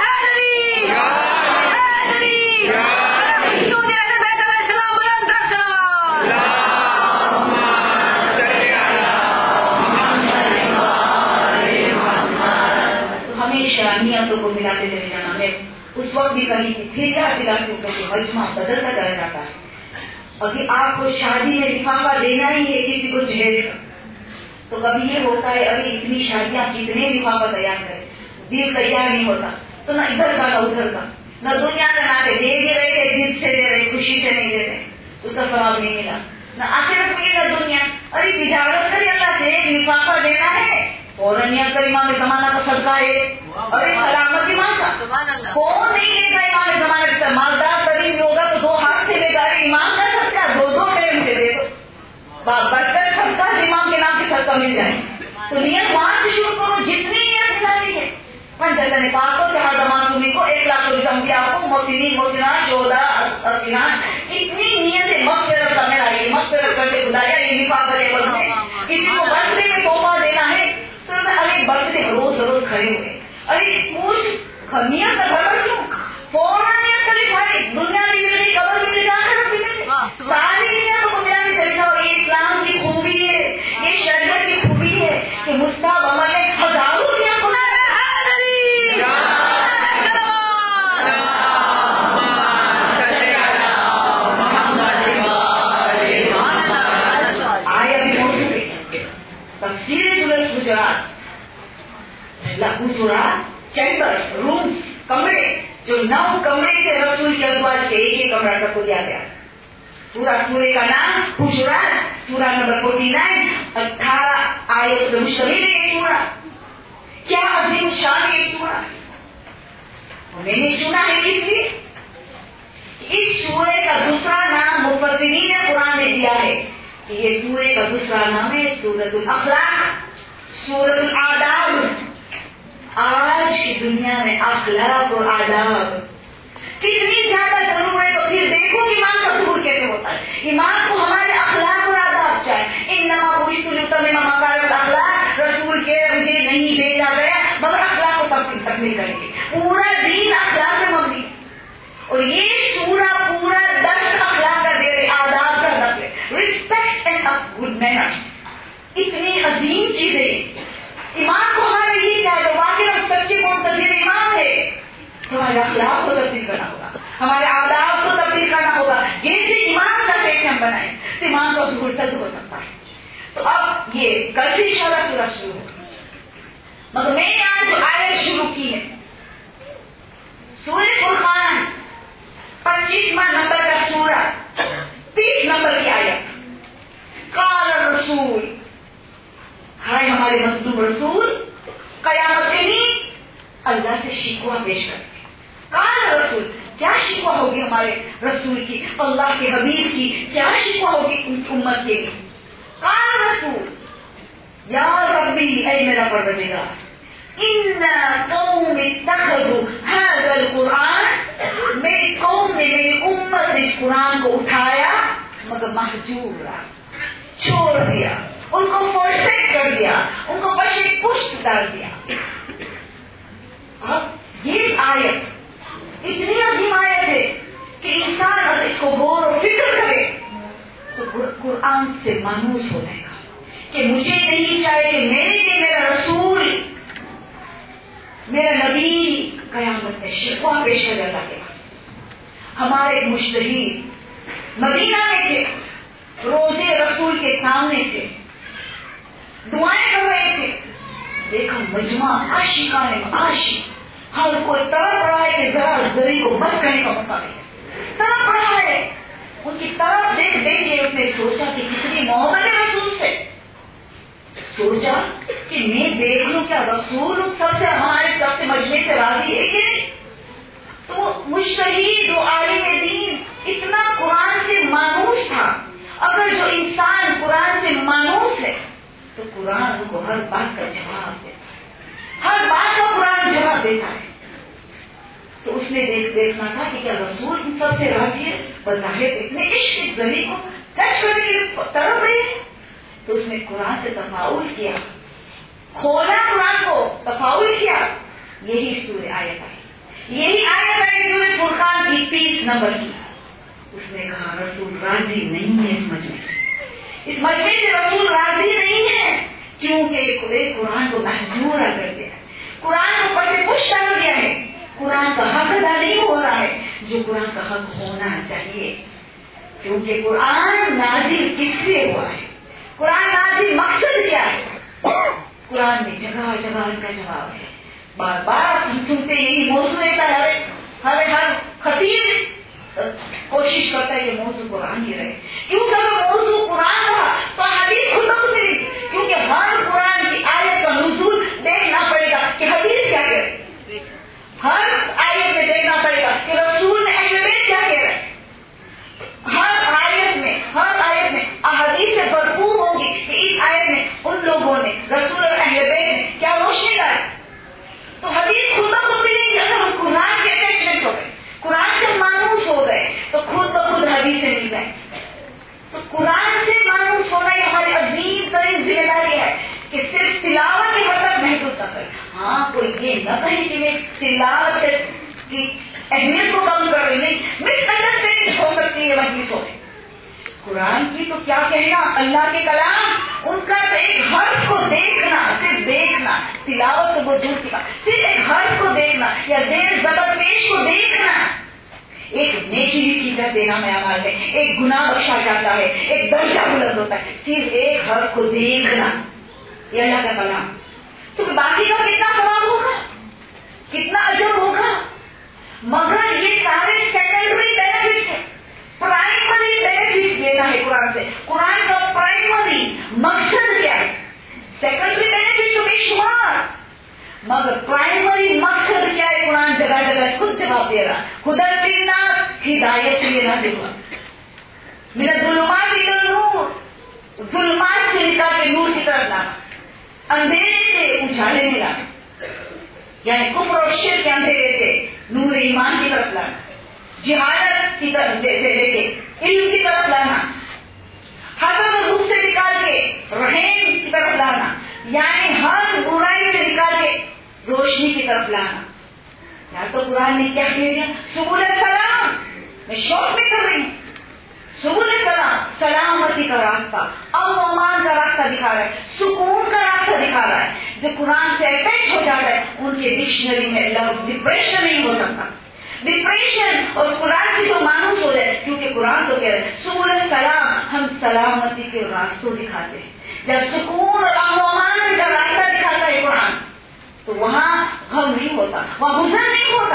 نیتوں کو ملاتے چلے جانا. میں اس وقت بھی کہیں تھی پھر یاد دلاتی ہوں کہ مجمع بدلتا چلا جاتا ہے. ابھی آپ کو شادی میں لفافہ دینا ہی ہے کسی کو جہیز کا، تو کبھی یہ ہوتا ہے ابھی اتنی شادیاں کتنے لفافہ تیار کرے، دل تیار نہیں ہوتا تو نہ ادھر کا نہ ادھر کا، نہ دنیا کا نہ دے دے رہے تھے دل سے دے رہے، خوشی سے نہیں دے رہے، اس کا ثواب نہیں ملا. نہ آخرت ملی نہ دنیا. ارے تجارت کر اللہ سے لفافہ دینا ہے فوراً کر امام زمانہ کا صدقہ ہے. ارے سلامت ایمان کا کون نہیں لیتا امام زمانہ کا؟ مالدار غریب بھی ہوگا تو دو ہاتھ سے لے گا ایمان کا صدقہ، دو دو ٹائم سے دے دو، برکت صدقہ امام کے نام سے صدقہ مل جائے. تو نیت وہاں سے شروع کرو، جتنی نیت ملانی ہے. پنجتن پاک کو چہار معصومین کو ایک لاکھ روپئے انبیاء کو، محسنین محسنات شہداء ارسلان، اتنی نیتیں مغفرت کا میرا یہ مغفرت کر کے خدایا یہ لفافہ لے بولتے. کسی کو برتھڈے میں تحفہ دینا ہے تو ارے برتھڈے روز روز کھڑے ہوئے، ارے پوچھ نیت کا گھر کیوں فوراً نیت کر دکھائی. دنیا بھی مل گئی، قبر بھی مل گئی، ساری نیتوں کو ملا کے چلے جاؤ. یہ اسلام کی خوبی ہے، یہ شریعت کی خوبی ہے کہ مستحب عمل ہے. ہزاروں نیت کو چیمبر روم کمرے، جو نو کمرے سے رسول کے ازواج کے ایک ایک کمرہ تک کو دیا گیا. پورا سورے کا نام حجرات، سورہ نمبر فورٹی نائن، اٹھارہ آیت سے مشتمل ہے یہ سورہ. کیا عظیم شان ہے یہ سورہ. میں نے سنا ہے اس لیے اس سورے کا دوسرا نام مفسرین نے قرآن نے دیا ہے کہ یہ سورے کا دوسرا نام ہے سورۃ الاخلاق، سورۃ الآداب. آج کی دنیا میں اخلاق اور آداب کتنی زیادہ ضرور ہے. تو پھر دیکھو ایمان کا ظہور کیسے ہوتا ہے. ایمان کو ہمارے اخلاق اور آداب چاہیے. انما بعثت لاتمم مکارم الاخلاق، رسول کے مجھے نہیں بھیجا گیا مگر اخلاق کو تکمیل کریں گے. پورا دین اخلاق میں مبنی اور یہ سورہ پورا دس اخلاق کا دے رہے، آداب کا دس ہے، ریسپیکٹ اینڈ گڈ مینرز. اتنی عظیم چیزیں ایمان کو ہمارے لیے چاہیے. واقعی ہم سچے منتظر ایمان ہے. ہمارے اخلاق کو تبدیل کرنا ہوگا، ہمارے آداب کو تبدیل کرنا ہوگا. جیسے ایمان کا پیش ہم بنائیں تو ایمان کا ظہور تک ہو سکتا ہے. تو اب یہ کل سے انشاءاللہ سورہ شروع ہو، مگر میں نے آج جو آیت شروع کی ہے سورہ فرقان پچیسواں نمبر کا سورہ، تیس نمبر کی آیت. قال الرسول، ہائے ہمارے مظلوم رسول قیامت کے لیے اللہ سے شکوہ پیش کرتے. قال رسول، کیا شکوہ ہوگی ہمارے رسول کی، اللہ کے حبیب کی کیا شکوہ ہوگی اس امت کے لیے. قال رسول، یا ربی، اے میرا پروردگار، ان قوم اتخذوا هذا القرآن، میری قوم نے، میری امت نے اس قرآن کو اٹھایا مگر محجور رہا، چھوڑ دیا، ان کو فورسیٹ کر دیا، ان کو بشے پشت ڈال دیا. اب یہ آیت اتنی عظیم آیت ہے کہ انسان اگر اس کو غور و فکر کرے قرآن سے مانوس ہو جائے گا کہ مجھے نہیں چاہیے کہ میرے لیے میرا رسول میرا نبی قیامت میں شفا پیش کر جاتا ہے. ہمارے مجتہد مدینہ میں تھے, روزے رسول کے سامنے تھے, دعائیں کر رہے تھے. دیکھا مجمع عاشقان عاشق ہر کوئی تڑپ رہا ہے کہ ذرا زری کو بچ کرنے کا موقع ملے, تڑپ رہا ہے. ان کی طرف دیکھ دیکھ کے اس نے سوچا کہ کتنی محبت ہے رسول سے. سوچا کہ میں دیکھ لوں کیا رسول سب سے ہمارے سب سے مجمع سے راضی ہے کہ نہیں. تو مجتہد و عالم دین اتنا قرآن سے مانوس تھا. اگر جو انسان قرآن سے مانوس ہے تو قرآن ان کو ہر بات کا جواب دیتا ہے, ہر بات کا قرآن جواب دیتا ہے. تو اس نے دیکھ دیکھنا تھا کہ کیا رسول ان سب سے راضی ہے. بظاہر اتنے عشق زمین کو ٹچ کرنے کی طرف رہے ہیں. تو اس نے قرآن سے تفاعل کیا, کھولا قرآن کو, تفاعل کیا. یہی سورہ آیت آئی, یہی آیت آئی سورہ فرقان کی تیس نمبر کی. اس نے کہا رسول راضی نہیں ہے اس مجمع سے, اس مجمع سے رسول راضی نہیں ہے کیونکہ قرآن کو محجور کر دیا ہے, قرآن کو پڑھے پش کر دیا ہے. قرآن کا حق ادا نہیں ہو رہا ہے جو قرآن کا حق ہونا چاہیے. کیونکہ قرآن نازل کس لیے ہوا ہے, قرآن نازل مقصد کیا ہے. قرآن میں جگہ جگہ ان کا جواب ہے. بار بار ہم سنتے یہی موضوع رہتا ہے, ہر ہر خطیب کوشش کرتا ہے کہ موضوع قرآن ہی رہے. کیونکہ اگر موضوع قرآن رہا تو حدیث خود بخود ملے, کیونکہ ہر قرآن کی آیت کا نزول دیکھنا پڑے گا کہ حدیث کیا کہہ رہے, ہر آیت میں دیکھنا پڑے گا کہ رسول نے اہل بیت کیا کہہ رہے. ہر آیت میں ہر آیت میں احادیث سے بھرپور ہوں گی کہ اس آیت میں ان لوگوں نے رسول اور اہل بیت نے کیا روشنی لائی. تو حدیث خود بخود ملے گی. اگر ہم قرآن کے اٹیچمنٹ ہو گئے, قرآن سے مانوس ہو گئے تو خود بخود حدیث سے مل جائیں. تو قرآن سے مانوس ہونا یہ ہماری عظیم ترین ذمہ داری ہے کہ صرف تلاوت کی حد تک محدود نہ کرے. ہاں کوئی یہ نہ کہے کہ میں تلاوت کی اہمیت کو کم کر رہی نہیں, مس انڈرسٹینڈنگ ہو سکتی ہے مجلسوں میں. قرآن کی تو کیا کہنا, اللہ کے کلام, ان کا ایک حرف کو دیکھنا, صرف دیکھنا, تلاوت کو وہ دور کی بات, صرف ایک حرف کو دیکھنا یا زیر زبر پیش کو دیکھنا ایک نیکی کی طرف دینا میں عمل ہے, ایک گناہ بخشا جاتا ہے, ایک درجہ بلند ہوتا ہے. صرف ایک حرف کو دیکھنا یہ اللہ کا کلام. تو باقی کا کتنا ثواب ہوگا, کتنا اجر ہوگا. مگر یہ سارے سیکنڈری بینیفٹ ہے, پرائمری بینیفٹ لینا ہے قرآن سے. قرآن کا پرائمری مقصد کیا ہے, سیکنڈری بینیفٹ تو بے شمار, مگر پرائمری مقصد کیا ہے. قرآن جگہ جگہ خود جواب دے رہا, خدا دینا ہدایت لینا دیکھا, میرا ظلمات الى النور, ظلمات سے نکال کے نور کی طرف لانا, اندھیرے سے اجالے میں لانا, یعنی کفر اور شرک کے اندھیرے سے نور ایمان کی طرف لانا, جہالت کی طرف لے کے علم کی طرف لانا, حسد اور روح سے نکال کے رحیم کی طرف لانا, یعنی ہر برائی سے نکال کے روشنی کی طرف لانا. یا تو قرآن نے کیا کہہ دیا, سبل السلام, میں شوق میں کر رہی ہوں, سبل السلام سلامتی کا راستہ, امن و امان کا راستہ دکھا رہا ہے, سکون کا راستہ دکھا رہا ہے. جو قرآن سے اٹیچ ہو جاتا ہے ان کے ڈکشنری میں لفظ ڈپریشن نہیں ہو سکتا. ڈپریشن اور قرآن کی جو مانوس ہو جائے, کیونکہ قرآن تو کہہ رہے ہیں سبل السلام, ہم سلامتی کے راستوں دکھاتے ہیں. جب سکون اور امن و امان کا راستہ دکھاتا ہے قرآن تو وہاں غم نہیں ہوتا, وہاں حزن نہیں ہوتا.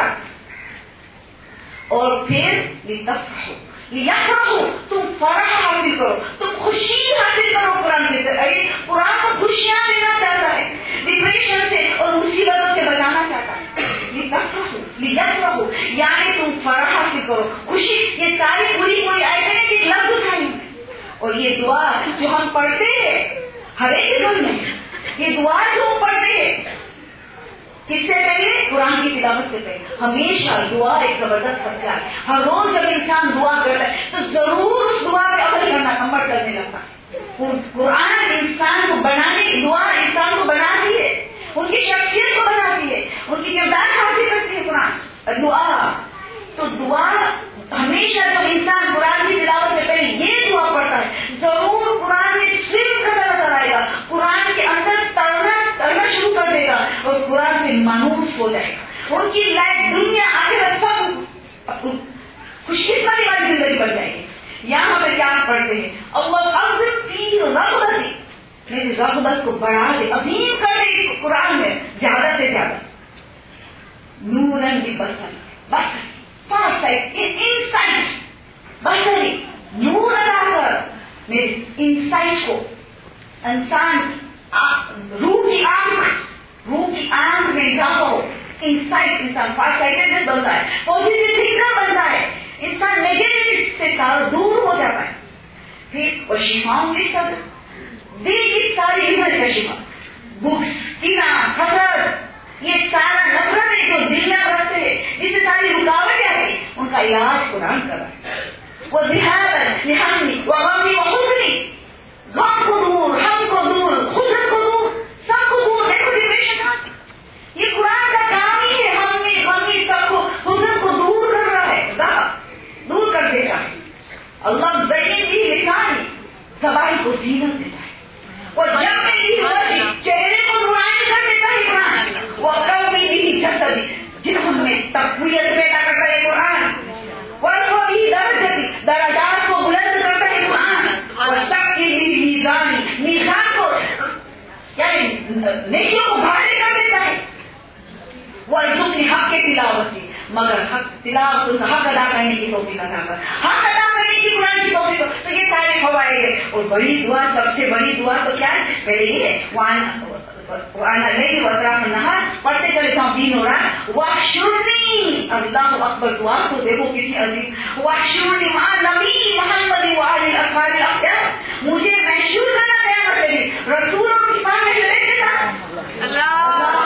اور پھر لتفرحوا ليفرحوا, تم فرح حاصل کرو, تم خوشی حاصل کرو. قرآن کے ذریعے قرآن کو خوشیاں دینا چاہتا ہے, ڈپریشن سے اور مصیبتوں سے بچانا چاہتا ہے. لتفرحوا ليفرحوا یعنی تم فرح حاصل کرو, خوشی. یہ ساری پوری پوری آیتیں ایک لفظ اٹھائی, اور یہ دعا جو ہم پڑھتے ہیں ہر ایک دن میں, یہ دعا جو ہم پڑھتے ہیں کس سے پہلے, قرآن کی تلاوت سے پہلے. ہمیشہ دعا ایک زبردست فیصلہ ہے. ہر روز جب انسان دعا کرتا ہے تو ضرور اس دعا پہ عمل کرنا, عمل کرنے لگتا ہے. قرآن انسان کو بنانے کی, دعا انسان کو بناتی ہے, ان کی شخصیت کو بناتی ہے, ان کی کردار حاصل کرتی ہے قرآن دعا. تو دعا ہمیشہ جب انسان قرآن کی تلاوت سے پہلے یہ دعا پڑھتا ہے ضرور ان کی لائف دنیا آخرت سب خوش قسمتی والی زندگی بن جائے گی. یہاں پہ کیا پڑھتے ہیں اللہ اکبر فی رغبتی، میری رغبت کو بڑھا دے، عظیم کر دے قرآن میں زیادہ سے زیادہ. نورن بھی بسر بسر فاسٹ انسائٹ بسری نور ادا کر میرے انسائٹ کو. انسان روح کی آنکھ روح کی آنکھ میں اضافہ ہو. انسائٹ انسان فاسٹ سائٹڈ بنتا ہے، پازیٹیو تھنکر بنتا ہے، انسان نیگیٹو سے دور ہو جاتا ہے. پھر وہ شفاؤں کی سب دل کی ساری بیماری کا شفا، بکس کینا حسد یہ سارا نفرت ہے جو دل میں رکھتے ہیں، جس سے ساری رکاوٹیں آئی ان کا علاج قرآن کر رہا ہے. وہ ذہن ذہنی وہ غمی وہ حسنی، غم کو دور، ہم کو دور، حسن کو دور، سب کو دور. دیکھو ڈپریشن یہ قرآن کا کام ہی ہے، ہم غمی سب کو حسن کو دور کر رہا ہے، دور کر دیتا ہے. اللہ زین کی لسانی سبائی کو زینت دیتا ہے، اور جب میں چہرے کو نورانی کر دیتا ہے قرآن. وہ کبھی نہیں جسدی جسم میں تقویت پیدا کرتا ہے قرآن، ورثوں بھی درجتی درجات کو بلند کرتا ہے قرآن، اور سب کی میزانی میزان کو یعنی نیکیوں کو بھاری کر دیتا ہے. وہ دوسری حق کے تلاوت کی، مگر حق تلاوت حق ادا کرنے کی توفیق عطا کر، حق ادا کرنے کی قرآن کی توفیق. تو یہ سارے فوائد ہے. اور بڑی دعا سب سے بڑی دعا تو کیا ہے؟ پہلے یہ ہے پڑھتے چلے تو دین ہو رہا ہے. واحشرنی اللہ اکبر دعا تو دیکھو کتنی عظیم. واحشرنی مع نبی محمد وآل الاطہار الاخیار، مجھے محشور کرنا قیامت کے دن رسولوں کی پاس میں لے کے جا. اللہ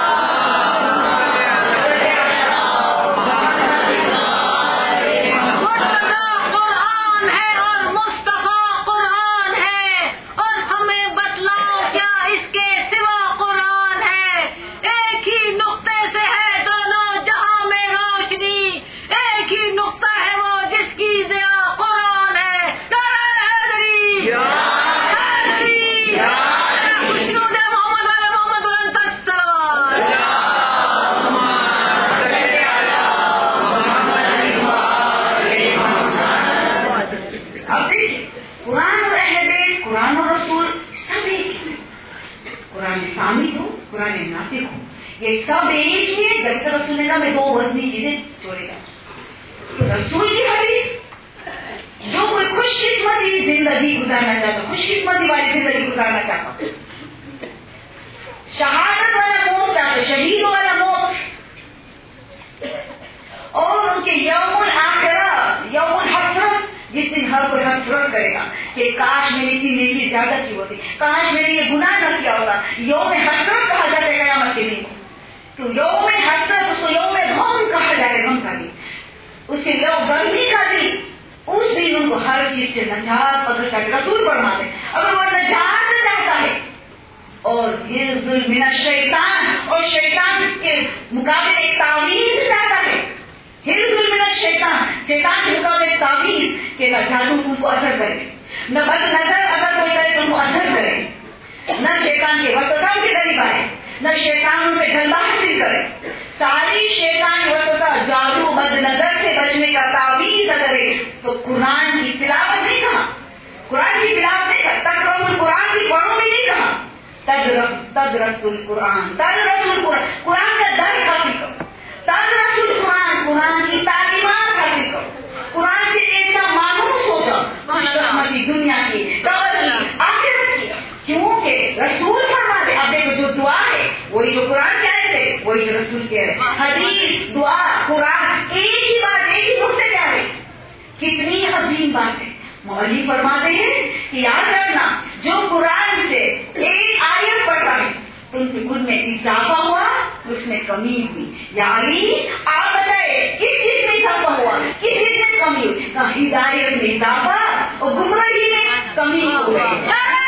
یہ سب ایک ہی ہے. جب تک رسول اللہ میں دو وزنی چیزیں چھوڑے گا تو رسول کی حدیث جو کوئی خوش قسمتی زندگی گزارنا چاہتا، خوش قسمتی والی زندگی گزارنا چاہتا، شہادت والا موت چاہتے، شہید والا موت، اور ان کے یوم الآخرہ یوم الحسرت جس دن ہر کوئی حسرت کرے گا کہ کاش میری اتنی نیکی زیادہ کی ہوتی، کاش میں نے یہ گناہ نہ کیا ہوتا. یوم حسرت کہا جاتا ہے قیامت کے دن. تو یوم حسرت اس کو یوم غم کہا جائے، غم کا دن، اس کے یوم غمی کا دن. اس دن ان کو ہر چیز سے نجات پکڑ کر رسول فرماتے ہیں اگر وہ نجات چاہتا ہے. اور یہ ظلم من الشیطان، اور شیطان کے مقابلے ایک تعویذ چاہتا ہے. حفظ من الشیطان، شیطان کے مقابلے ایک تعویذ کہ جادو ان کو اثر کرے، نہ بد نظر اگر کوئی کرے تو ان کو اثر کرے، نہ شیطان کے وسوسہ کے قریب آئے، نہ شیطان ان پہ غلبہ حاصل کرے. ساری شیطان وسوسہ جادو بد نظر سے بچنے کا تعویذ اگر ہے تو قرآن کی تلاوت نہیں کہا، قرآن کی تلاوت نہیں کہا، تقرأ القرآن کی پڑھو بھی نہیں کہا. تدرس تدرس القرآن تدرس القرآن، قرآن کا درس حاصل کرو. تدرس القرآن، قرآن کی تعلیمات حاصل کرو. قرآن سے ایسا مانوس ہوگا مشرقی دنیا کی آخرت کی، کیونکہ رسول فرما دے. اب دیکھو جو دعا ہے وہی جو قرآن کہہ رہے، وہی جو رسول کہہ رہے. حدیث دعا قرآن ایک ہی بات، ایک ہی نقطے کیا ہے. کتنی عظیم بات ہے. مولوی فرماتے ہیں کہ یاد رکھنا جو قرآن سے ایک آیت پڑھتا ہے تو ان کے خود میں اضافہ ہوا، اس میں کمی ہوئی. یعنی آپ بتائے کس چیز میں اضافہ ہوا، کس چیز میں کمی ہوئی؟ نہ ہدایت میں اضافہ اور گمراہی میں کمی ہو گئی.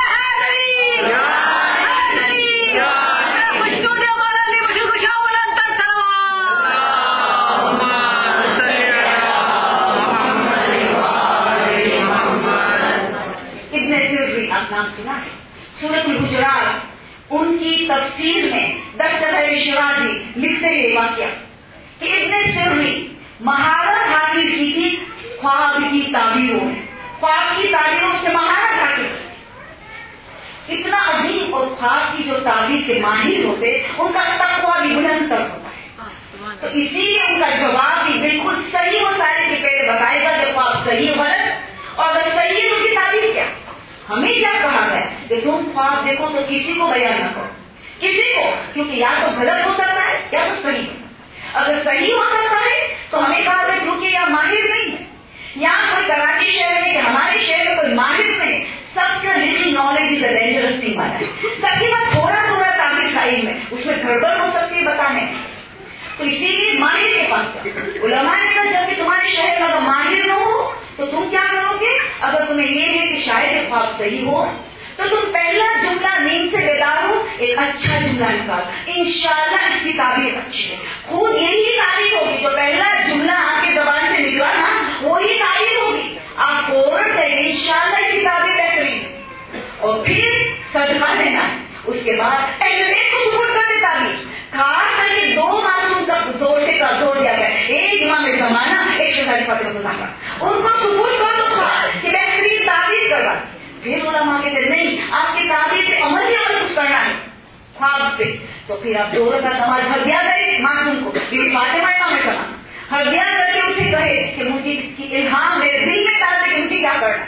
سنا ہے سورۃ الحجرات، ان کی تفسیر میں دفتر شرازی لکھتے ہیں واقعہ کہ ابن سری مہارت حاصل کی تھی خواب کی تعبیروں میں، خواب کی تعبیروں سے مہارت حاصل کی، اتنا عظیم، اور خواب کی جو تعبیر کے ماہر ہوتے ان کا تقویٰ بھی بلند تر ہوتا ہے، تو اسی لیے ان کا جواب بھی بالکل صحیح و سارے کے پہلے بتائے گا کہ خواب صحیح و غلط، اور اگر صحیح ہے تو اس کی تعبیر کیا. ہمیں کیا کہا گیا کہ تم خواب دیکھو تو کسی کو بیان نہ کرو، کسی کو، کیونکہ یا تو غلط ہو سکتا ہے یا تو صحیح ہو سکتا ہے. اگر صحیح ہو سکتا ہے تو ہمیں کہا گیا کیونکہ یہاں ماہر نہیں ہے، یہاں کوئی کراچی شہر میں کہ ہمارے شہر میں کوئی ماہر نہیں، سب سے little knowledge is a dangerous thing والا ہے، سب کے پاس تھوڑا تھوڑا تعبیر تعلیم ہے، اس میں گڑبڑ ہو سکتی ہے بتانے، تو اسی لیے ماہر کے پاس علماء نے کہا جب کہ تمہارے شہر میں اگر ماہر نہ ہو تو تم کیا کرو گے، اگر تمہیں یہ ہے کہ شاید یہ خواب صحیح ہو تو تم پہلا جملہ نیند سے بیدار ہو ایک اچھا جملہ نکال، انشاءاللہ اس کی تعبیر اچھی ہے، خود یہی تعریف ہوگی، جو پہلا جملہ آپ کی زبان سے نکلا نا وہی تعریف ہوگی، آپ فوراً کہیں انشاءاللہ اس کی تعبیر بہترین، اور پھر صدقہ دینا، اس کے بعد ایک کو سپورٹ کرتے تعبیر، خاص کر کے دو معصوم کا زور سے کا زور دیا گیا، ایک امام زمانہ ایک شہزادی فاطمہ زہرا، ان کو سپورٹ کر دو کہ بہترین تعبیر کروا. پھر علماء کہتے نہیں آپ کی تعبیر سے عمل ہی عمل کچھ کرنا ہے خواب پہ، تو پھر آپ دو رکعت نماز ہدیہ کریں معصوم کو، بیوی فاطمہ امام زمانہ ہدیہ کر کے اسے کہے کہ مجھے الہام میرے دل میں ڈال دے کہ مجھے کیا کرنا ہے،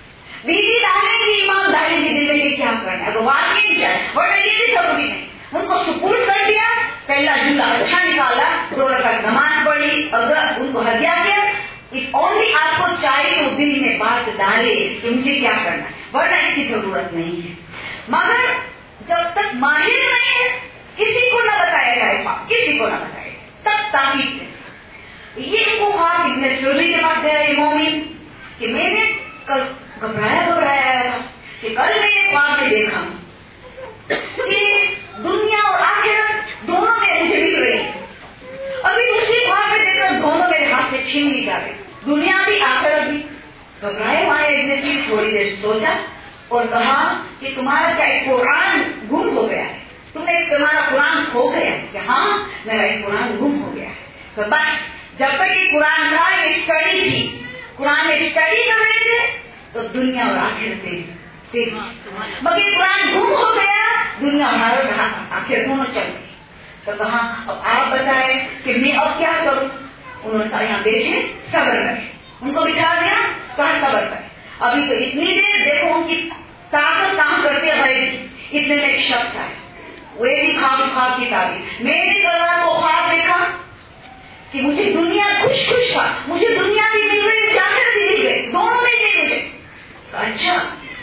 بیوی ڈالے گی امام ڈالے گی دل میں کیا کرنا ہے، اگر واقعی نہیں جائے ورنہ یہ بھی ضروری نہیں، ان کو سپورٹ کر دیا، پہلا جملہ اچھا نکالا، دو رکعت نماز پڑھی، اگر ان کو ہدیہ کیا، اونلی آپ کو چاہیے تو دل میں بات ڈالے کہ مجھے کیا کرنا ہے، ورنہ اس کی ضرورت نہیں ہے. مگر جب تک ماہر نہیں ہے کسی کو نہ بتایا جائے، کسی کو نہ بتائے تب تاکید ہے. یہ کو خواب ابن سری کے پاس گیا یہ مومن کہ میں نے کل گھبرایا گھبرایا آیا تھا کہ کل میں نے خواب میں دیکھا کہ دنیا اور آخرت دونوں میں مجھے مل رہی ہے، ابھی اسی خواب میں دیکھا دونوں میرے ہاتھ سے چھین لی جا رہے، دنیا بھی آخرت بھی. گھبرائے وہاں ابن سری تھوڑی دیر سوچا اور کہا کہ تمہارا کیا ایک قرآن گم ہو گیا ہے، تم نے تمہارا قرآن کھو گیا ہے، کہ ہاں میرا ایک قرآن گم ہو گیا ہے. تو بس جب تک یہ قرآن کا ایک اسٹڈی تھی، قرآن میں اسٹڈی کر رہے تھے تو دنیا اور آخرت سے، مگر قرآن گم ہو گیا، دنیا ہمارا رہا آخر دونوں چل گئی. تو کہا اب آپ بتائیں کہ میں اب کیا کروں. انہوں نے کہا یہاں بیٹھے صبر کرے، ان کو بٹھا دیا، کہا صبر کرے، ابھی تو اتنی دیر دیکھو ان کی طاقت کام کرتے ہوئے. اتنے میں ایک شخص آئے، وہ بھی خواب خواب کی تعبیر، میں نے کل وہ خواب دیکھا کہ مجھے دنیا خوش خوش تھا، مجھے دنیا بھی مل گئی، آخرت بھی مل گئی، دونوں مل گئی مجھے. اچھا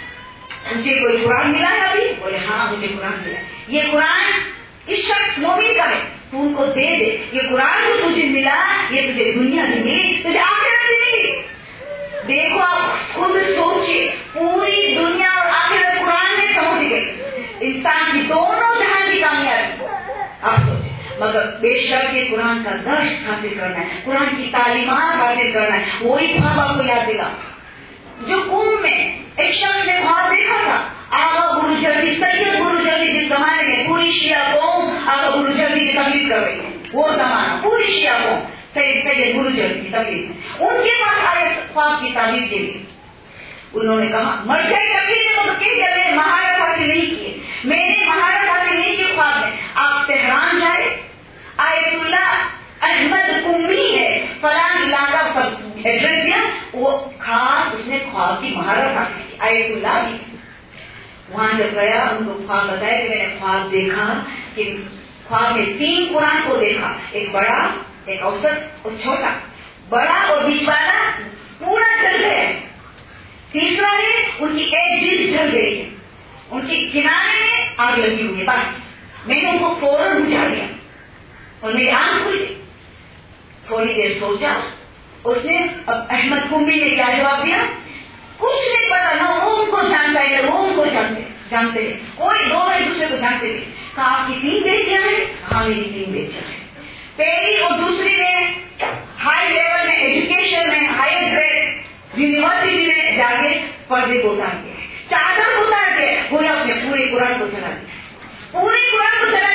مجھے کوئی قرآن ملا ہے ابھی؟ بولے ہاں مجھے قرآن ملا. یہ قرآن اس شخص مومن کا ہے، تو ان کو دے دے، یہ قرآن جو تجھے ملا یہ تجھے دنیا بھی ملی، تجھے آخرت بھی ملی. دیکھو آپ خود سوچیے، پوری دنیا اور آخرت قرآن میں سمجھ گئے، انسان کی دونوں جہاں کی کامیابی. آپ سوچیں، مگر بے شک یہ قرآن کا درس حاصل کرنا ہے، قرآن کی تعلیمات حاصل کرنا ہے. وہی خواب آپ کو یاد دلا جو قوم میں ایک شخص نے خواب دیکھا تھا، آقا گرو جلدی سید گرو جلدی جس زمانے میں پوری شیعہ قوم آقا گرو جلدی کی تقلید کر رہی ہے، وہ زمانہ پوری شیعہ قوم سید سید گرو جلدی کی تقلید، ان کے پاس آئے خواب کی تعبیر کے لیے. انہوں نے کہا مر جائے تقلید تو کہ جب میں مہارت حاصل نہیں کی، میں نے مہارت حاصل نہیں کی خواب میں. آپ تہران جائے، آیت اللہ احمد قمی ہے فلاں علاقہ سب ایڈریس دیا، وہ خاص اس نے خواب کی مہارت حاصل کی، آیت اللہ بھی. وہاں جب گیا ان کو خواب بتایا کہ میں نے خواب دیکھا کہ خواب میں تین قرآن کو دیکھا، ایک بڑا ایک اوسط اور چھوٹا، بڑا اور بیچ والا پورا چل گیا ہے، تیسرا ہے ان کی ایک جلد جل گئی ہے، ان کی کنارے میں آگ لگی ہوئی ہے. بس میں نے ان کو فوراً بجھا دیا اور میری آنکھ کھل گئی. تھوڑی دیر سوچا، اس نے اب احمد قمی نے کیا جواب دیا، کچھ نہیں پتا، نہ وہ ان کو جانتا ہے وہ ان کو جانتے جانتے ہیں، کوئی دونوں ایک دوسرے کو جانتے تھے. کہا آپ کی تین بیٹیاں ہیں؟ ہاں میری تین بیٹیاں ہیں. پہلی اور دوسری میں ہائی لیول میں ایجوکیشن میں ہائر گریڈ یونیورسٹی میں جا کے پردے کو اتار دیا، چادر کو اتار کے گویا اس نے پورے قرآن کو چلا دیا، پورے قرآن کو چلا کے دونوں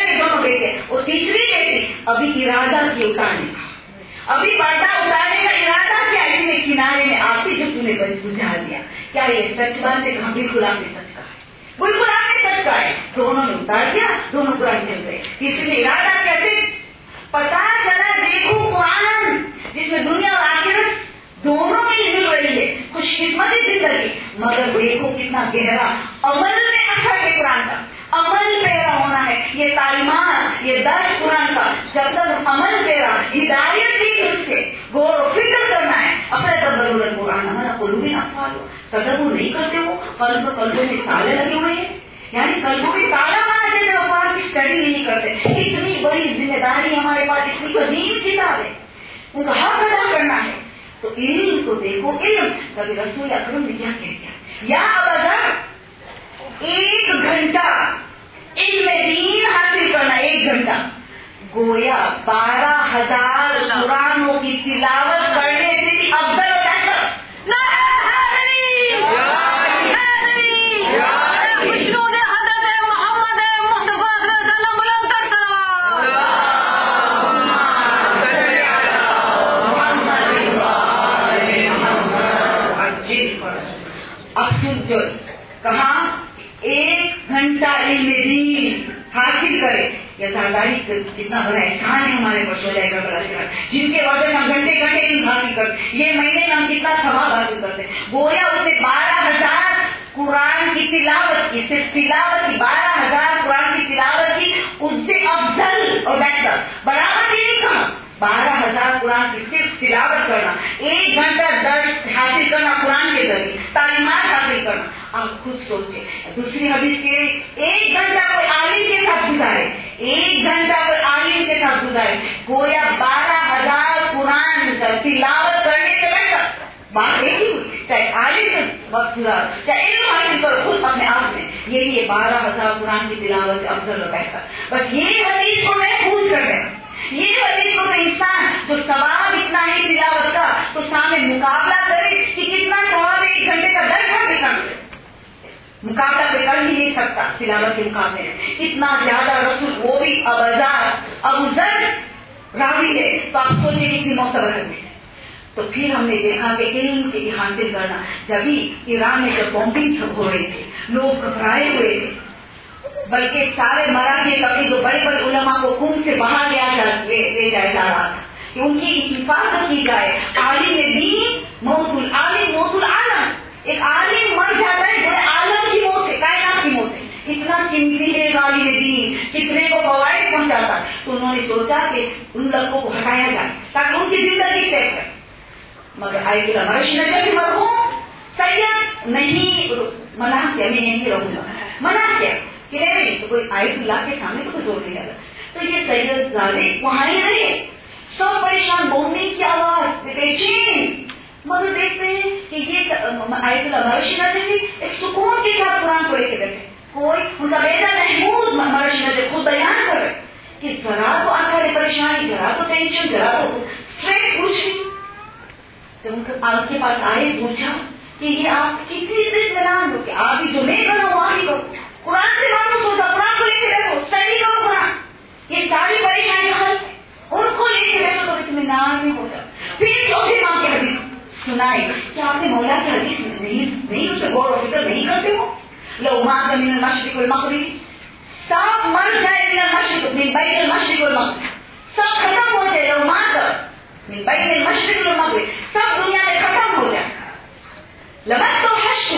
ہو گئی ہے. اور تیسری کہتی ابھی ارادہ کی اتارنے کا, ابھی پردہ اتارنے کا ارادہ کیا, اس میں کنارے میں آتی جو تم نے بجھا دیا. کیا یہ سچ بات ہے؟ ہم بالکل آپ نے سچ کہا ہے, بالکل آپ نے سچ کہا ہے. دونوں نے اتار دیا, دونوں قرآن چل گئے. تیسری نے ارادہ کہتے پتا چلا دیکھو قرآن جس میں دنیا اور آخرت دونوں میں مل رہی ہے, خوش قسمتی زندگی, مگر دیکھو کتنا گہرا عمل میں اثر ہے قرآن کا, عمل پیرا ہونا ہے. یہ تعلیمات, یہ درس قرآن کا جب تک عمل پیرا, ہدایت دی اس سے غور و فکر کرنا ہے. اپنے تدبر قرآن ہمارا قلوبی افعال ہو, تدبر نہیں کرتے ہو, قلب قلبوں میں تالے لگے ہوئے ہیں, یعنی قلبوں میں تالا مارا جیسے افعال کی اسٹڈی نہیں کرتے. اتنی بڑی ذمہ داری ہمارے پاس, اتنی عظیم کتاب ہے, ان کا حق ادا کرنا ہے. تو علم کو دیکھو, علم کبھی رسول اکرم نے کیا کہہ دیا, یا ابدا ایک گھنٹہ علم دین حاصل کرنا, ایک گھنٹہ گویا بارہ ہزار قرآنوں کی تلاوت کرنے سے بھی افضل و بہتر. کہاں ایک گھنٹہ علم دین حاصل کرے, یہ سرداری کتنا بڑا احسان ہے ہمارے پر سو جائے گا بڑا, جن کے وجہ سے ہم گھنٹے گھنٹے علم حاصل کرتے, یہ مہینے میں ہم کتنا ثواب حاصل کرتے. گویا اس نے بارہ ہزار قرآن کی تلاوت کی, صرف تلاوت کی بارہ ہزار قرآن کی تلاوت کی, اس سے افضل اور بہتر برابر یہ نہیں کہا. بارہ ہزار قرآن کی صرف تلاوت کرنا, ایک گھنٹہ درس حاصل کرنا قرآن کے ذریعے, تعلیمات حاصل کرنا. آپ خود سوچے, دوسری حدیث کے ایک گھنٹہ کوئی عالم کے ساتھ گزارے, ایک گھنٹہ کوئی عالم کے ساتھ گزارے, گویا بارہ ہزار قرآن کا تلاوت کرنے سے بہتر. بات ایک ہی ہوئی, چاہے عالم سے وقت گزارو, چاہے علم حاصل کرو, خود اپنے آپ میں یہی ہے بارہ ہزار قرآن کی تلاوت سے افضل و بہتر. بس یہ حدیث کو محفوظ کر دیں, یہ حدیث کو انسان جو ثواب اتنا ہے تلاوت کا, تو سامنے مقابلہ کرے کہ کتنا ثواب ایک گھنٹے کا درس حاصل کرے. مقابلہ کوئی کر ہی نہیں سکتا تلاوت کے مقابلے میں, اتنا زیادہ رسول, وہ بھی ابوذر ابوذر راوی ہے, تو آپ سوچیں کتنی معتبر ہے. تو پھر ہم نے دیکھا کہ علم کے حاصل کرنا, جبھی ایران میں جب بمبنگ ہو رہی تھی, لوگ گھبرائے ہوئے تھے, بلکہ سارے مراٹھی کبھی جو بڑے بڑے علماء کو خون سے باہر لیا جا لے جایا جا رہا تھا کہ ان کی حفاظت کی جائے. عالم دین موت العالم موت العالم, ایک عالم مر جاتا ہے جو عالم کی موت ہے, کائنات کی موت ہے. اتنا قیمتی ہے عالم دین, کتنے کو فوائد پہنچاتا. تو انہوں نے سوچا کہ ان لوگوں کو ہٹایا جائے تاکہ ان کی زندگی طے کرے. مگر آئے گا مرش نظر بھی مرحوم سید نہیں منع کیا, میں یہیں رہوں گا, منع کیا کہ نہیں, تو کوئی آئے اللہ کے سامنے کو زور نہیں لگا. تو یہ سید زادے وہاں ہی رہے, سب پریشان, بولنے کی آواز بےچین, مگر دیکھتے ہیں کہ یہ آیت اللہ مرش نظر بھی ایک سکون کے ساتھ قرآن کو لے کے بیٹھے. کوئی ان کا بیٹا محمود مرش نظر خود بیان کر رہے کہ ذرا تو آتا ہے پریشانی, ذرا تو ٹینشن, ذرا تو اسٹریس کچھ بھی. جب ان کے آپ کے پاس آئے, پوچھا کہ یہ آپ کتنی اطمینان ہو کہ آپ ہی جو میں کرو وہاں ہی کرو, قرآن سے معلوم ہوتا, قرآن کو لے کے بیٹھو, صحیح کرو قرآن, یہ ساری پریشانیاں حل, ان کو لے کے بیٹھو تو اطمینان میں ہو جاتا. پھر چوتھے ماں کی حدیث سنائے, کیا آپ نے مولا کی حدیث نہیں نہیں اس سے غور و فکر نہیں کرتے ہو؟ لو مات من المشرق والمغرب, سب مر جائے من المشرق من بیت المشرق والمغرب, سب ختم ہو جائے. لو مات من بیت المشرق والمغرب, سب دنیا میں ختم ہو جائے. لبس تو حشو,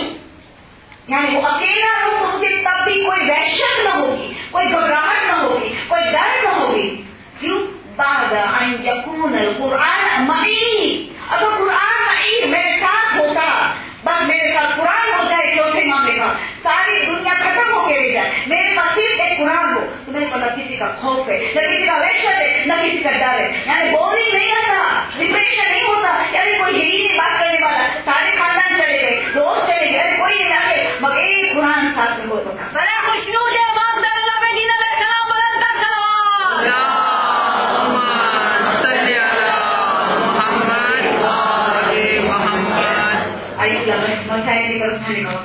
یعنی وہ اکیلا ہو, اس کے تب بھی کوئی وحشت نہ ہوگی, کوئی گھبراہٹ نہ ہوگی, کوئی ڈر نہ ہوگی. کیوں؟ بعد ان یکون القرآن معی, اگر قرآن معی میرے ساتھ ہوتا, بس میرے ساتھ قرآن ہو جائے چوتھے معاملے کا, ساری دنیا ختم ہو کے رہ جائے, میرے پاس صرف ایک قرآن ہو, تو میرے پاس نہ کسی کا خوف ہے, نہ کسی کا وحشت ہے, نہ کسی کا ڈر ہے. یعنی بورنگ نہیں ہوتا, ڈپریشن نہیں ہوتا, یعنی کوئی یہی نہیں بات کرنے والا, سارے خاندان چلے گئے, دوست چلے گئے, کوئی نہیں آگے, مگر ایک قرآن ساتھ میں ہو تو بڑا خوشنود ہے باپ دادا پہ جینا علیہ السلام بلند تر سلام.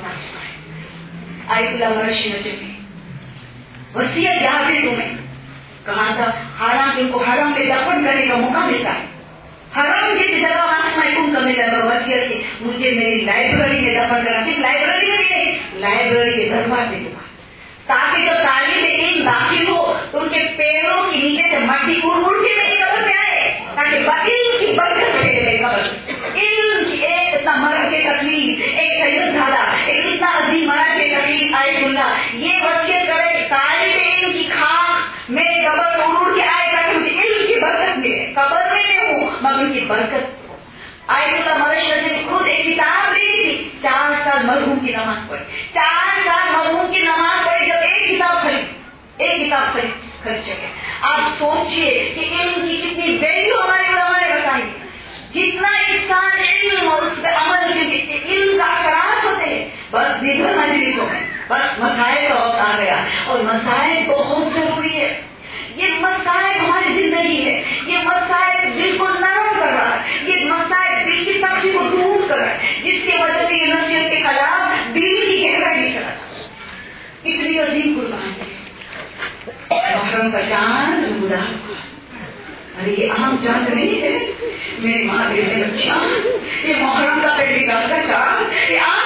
آیت اللہ مرشی نجمی وسیعت یاد ہے تمہیں کہا تھا حالانکہ ان کو حرم میں دفن کرنے کا موقع ملتا ہے. حرم کی جگہ محکوم کرنے لگا وصیت کی مجھے میری لائبریری میں دفن کرنا. صرف لائبریری میں نہیں, لائبریری کے دروازے کے پاس, تاکہ جو طالب علم داخل ہو تو ان کے پیروں کے نیچے سے مٹی اڑ اڑ کے میری قبر پہ آئے, تاکہ علم کی برکت رہے میری قبر. علم کی ایک اتنا مرض کے تکلیف, ایک سید زادہ, ایک اتنا عظیم مرض کے تکلیف آئے اللہ یہ وصیت کرے طالب علم کی خاک میرے قبر پہ اڑ اڑ کے آئے تاکہ مجھے علم کی برکت ملے. قبر میں نہیں ہوں مگر ان کی برکت. آئے اللہ مرشد نے خود ایک کتاب لکھی تھی, چار سال مرحوم کی نماز پڑھی, چار سال مرحوم کی نماز پڑھی جو ایک کتاب خرید ایک کتاب خرید خرید سکے. آپ سوچئے کہ علم کی کتنی ویلیو ہمارے علماء نے بتائی. جتنا انسان علم اور اس پہ عمل کے علم کا اثرات ہوتے ہیں بس نگل مجلسوں میں بس مسائل کا وقت آ گیا. اور مسائل بہت ضروری ہے. یہ مسائل ہماری زندگی ہے, یہ مسائل دل کو نرم کر رہا ہے, یہ مسائل دل کی سختی کو دور کر رہا ہے, جس کی وجہ سے یہ نصیحت کے خلاف دل کی گہرائی نہیں چلا. اس لیے عظیم قربان محرم کا چاند گزرا. ارے یہ عام چاند نہیں ہے میری ماں بیٹے بچیاں, یہ محرم کا پہلی کا چاند, یہ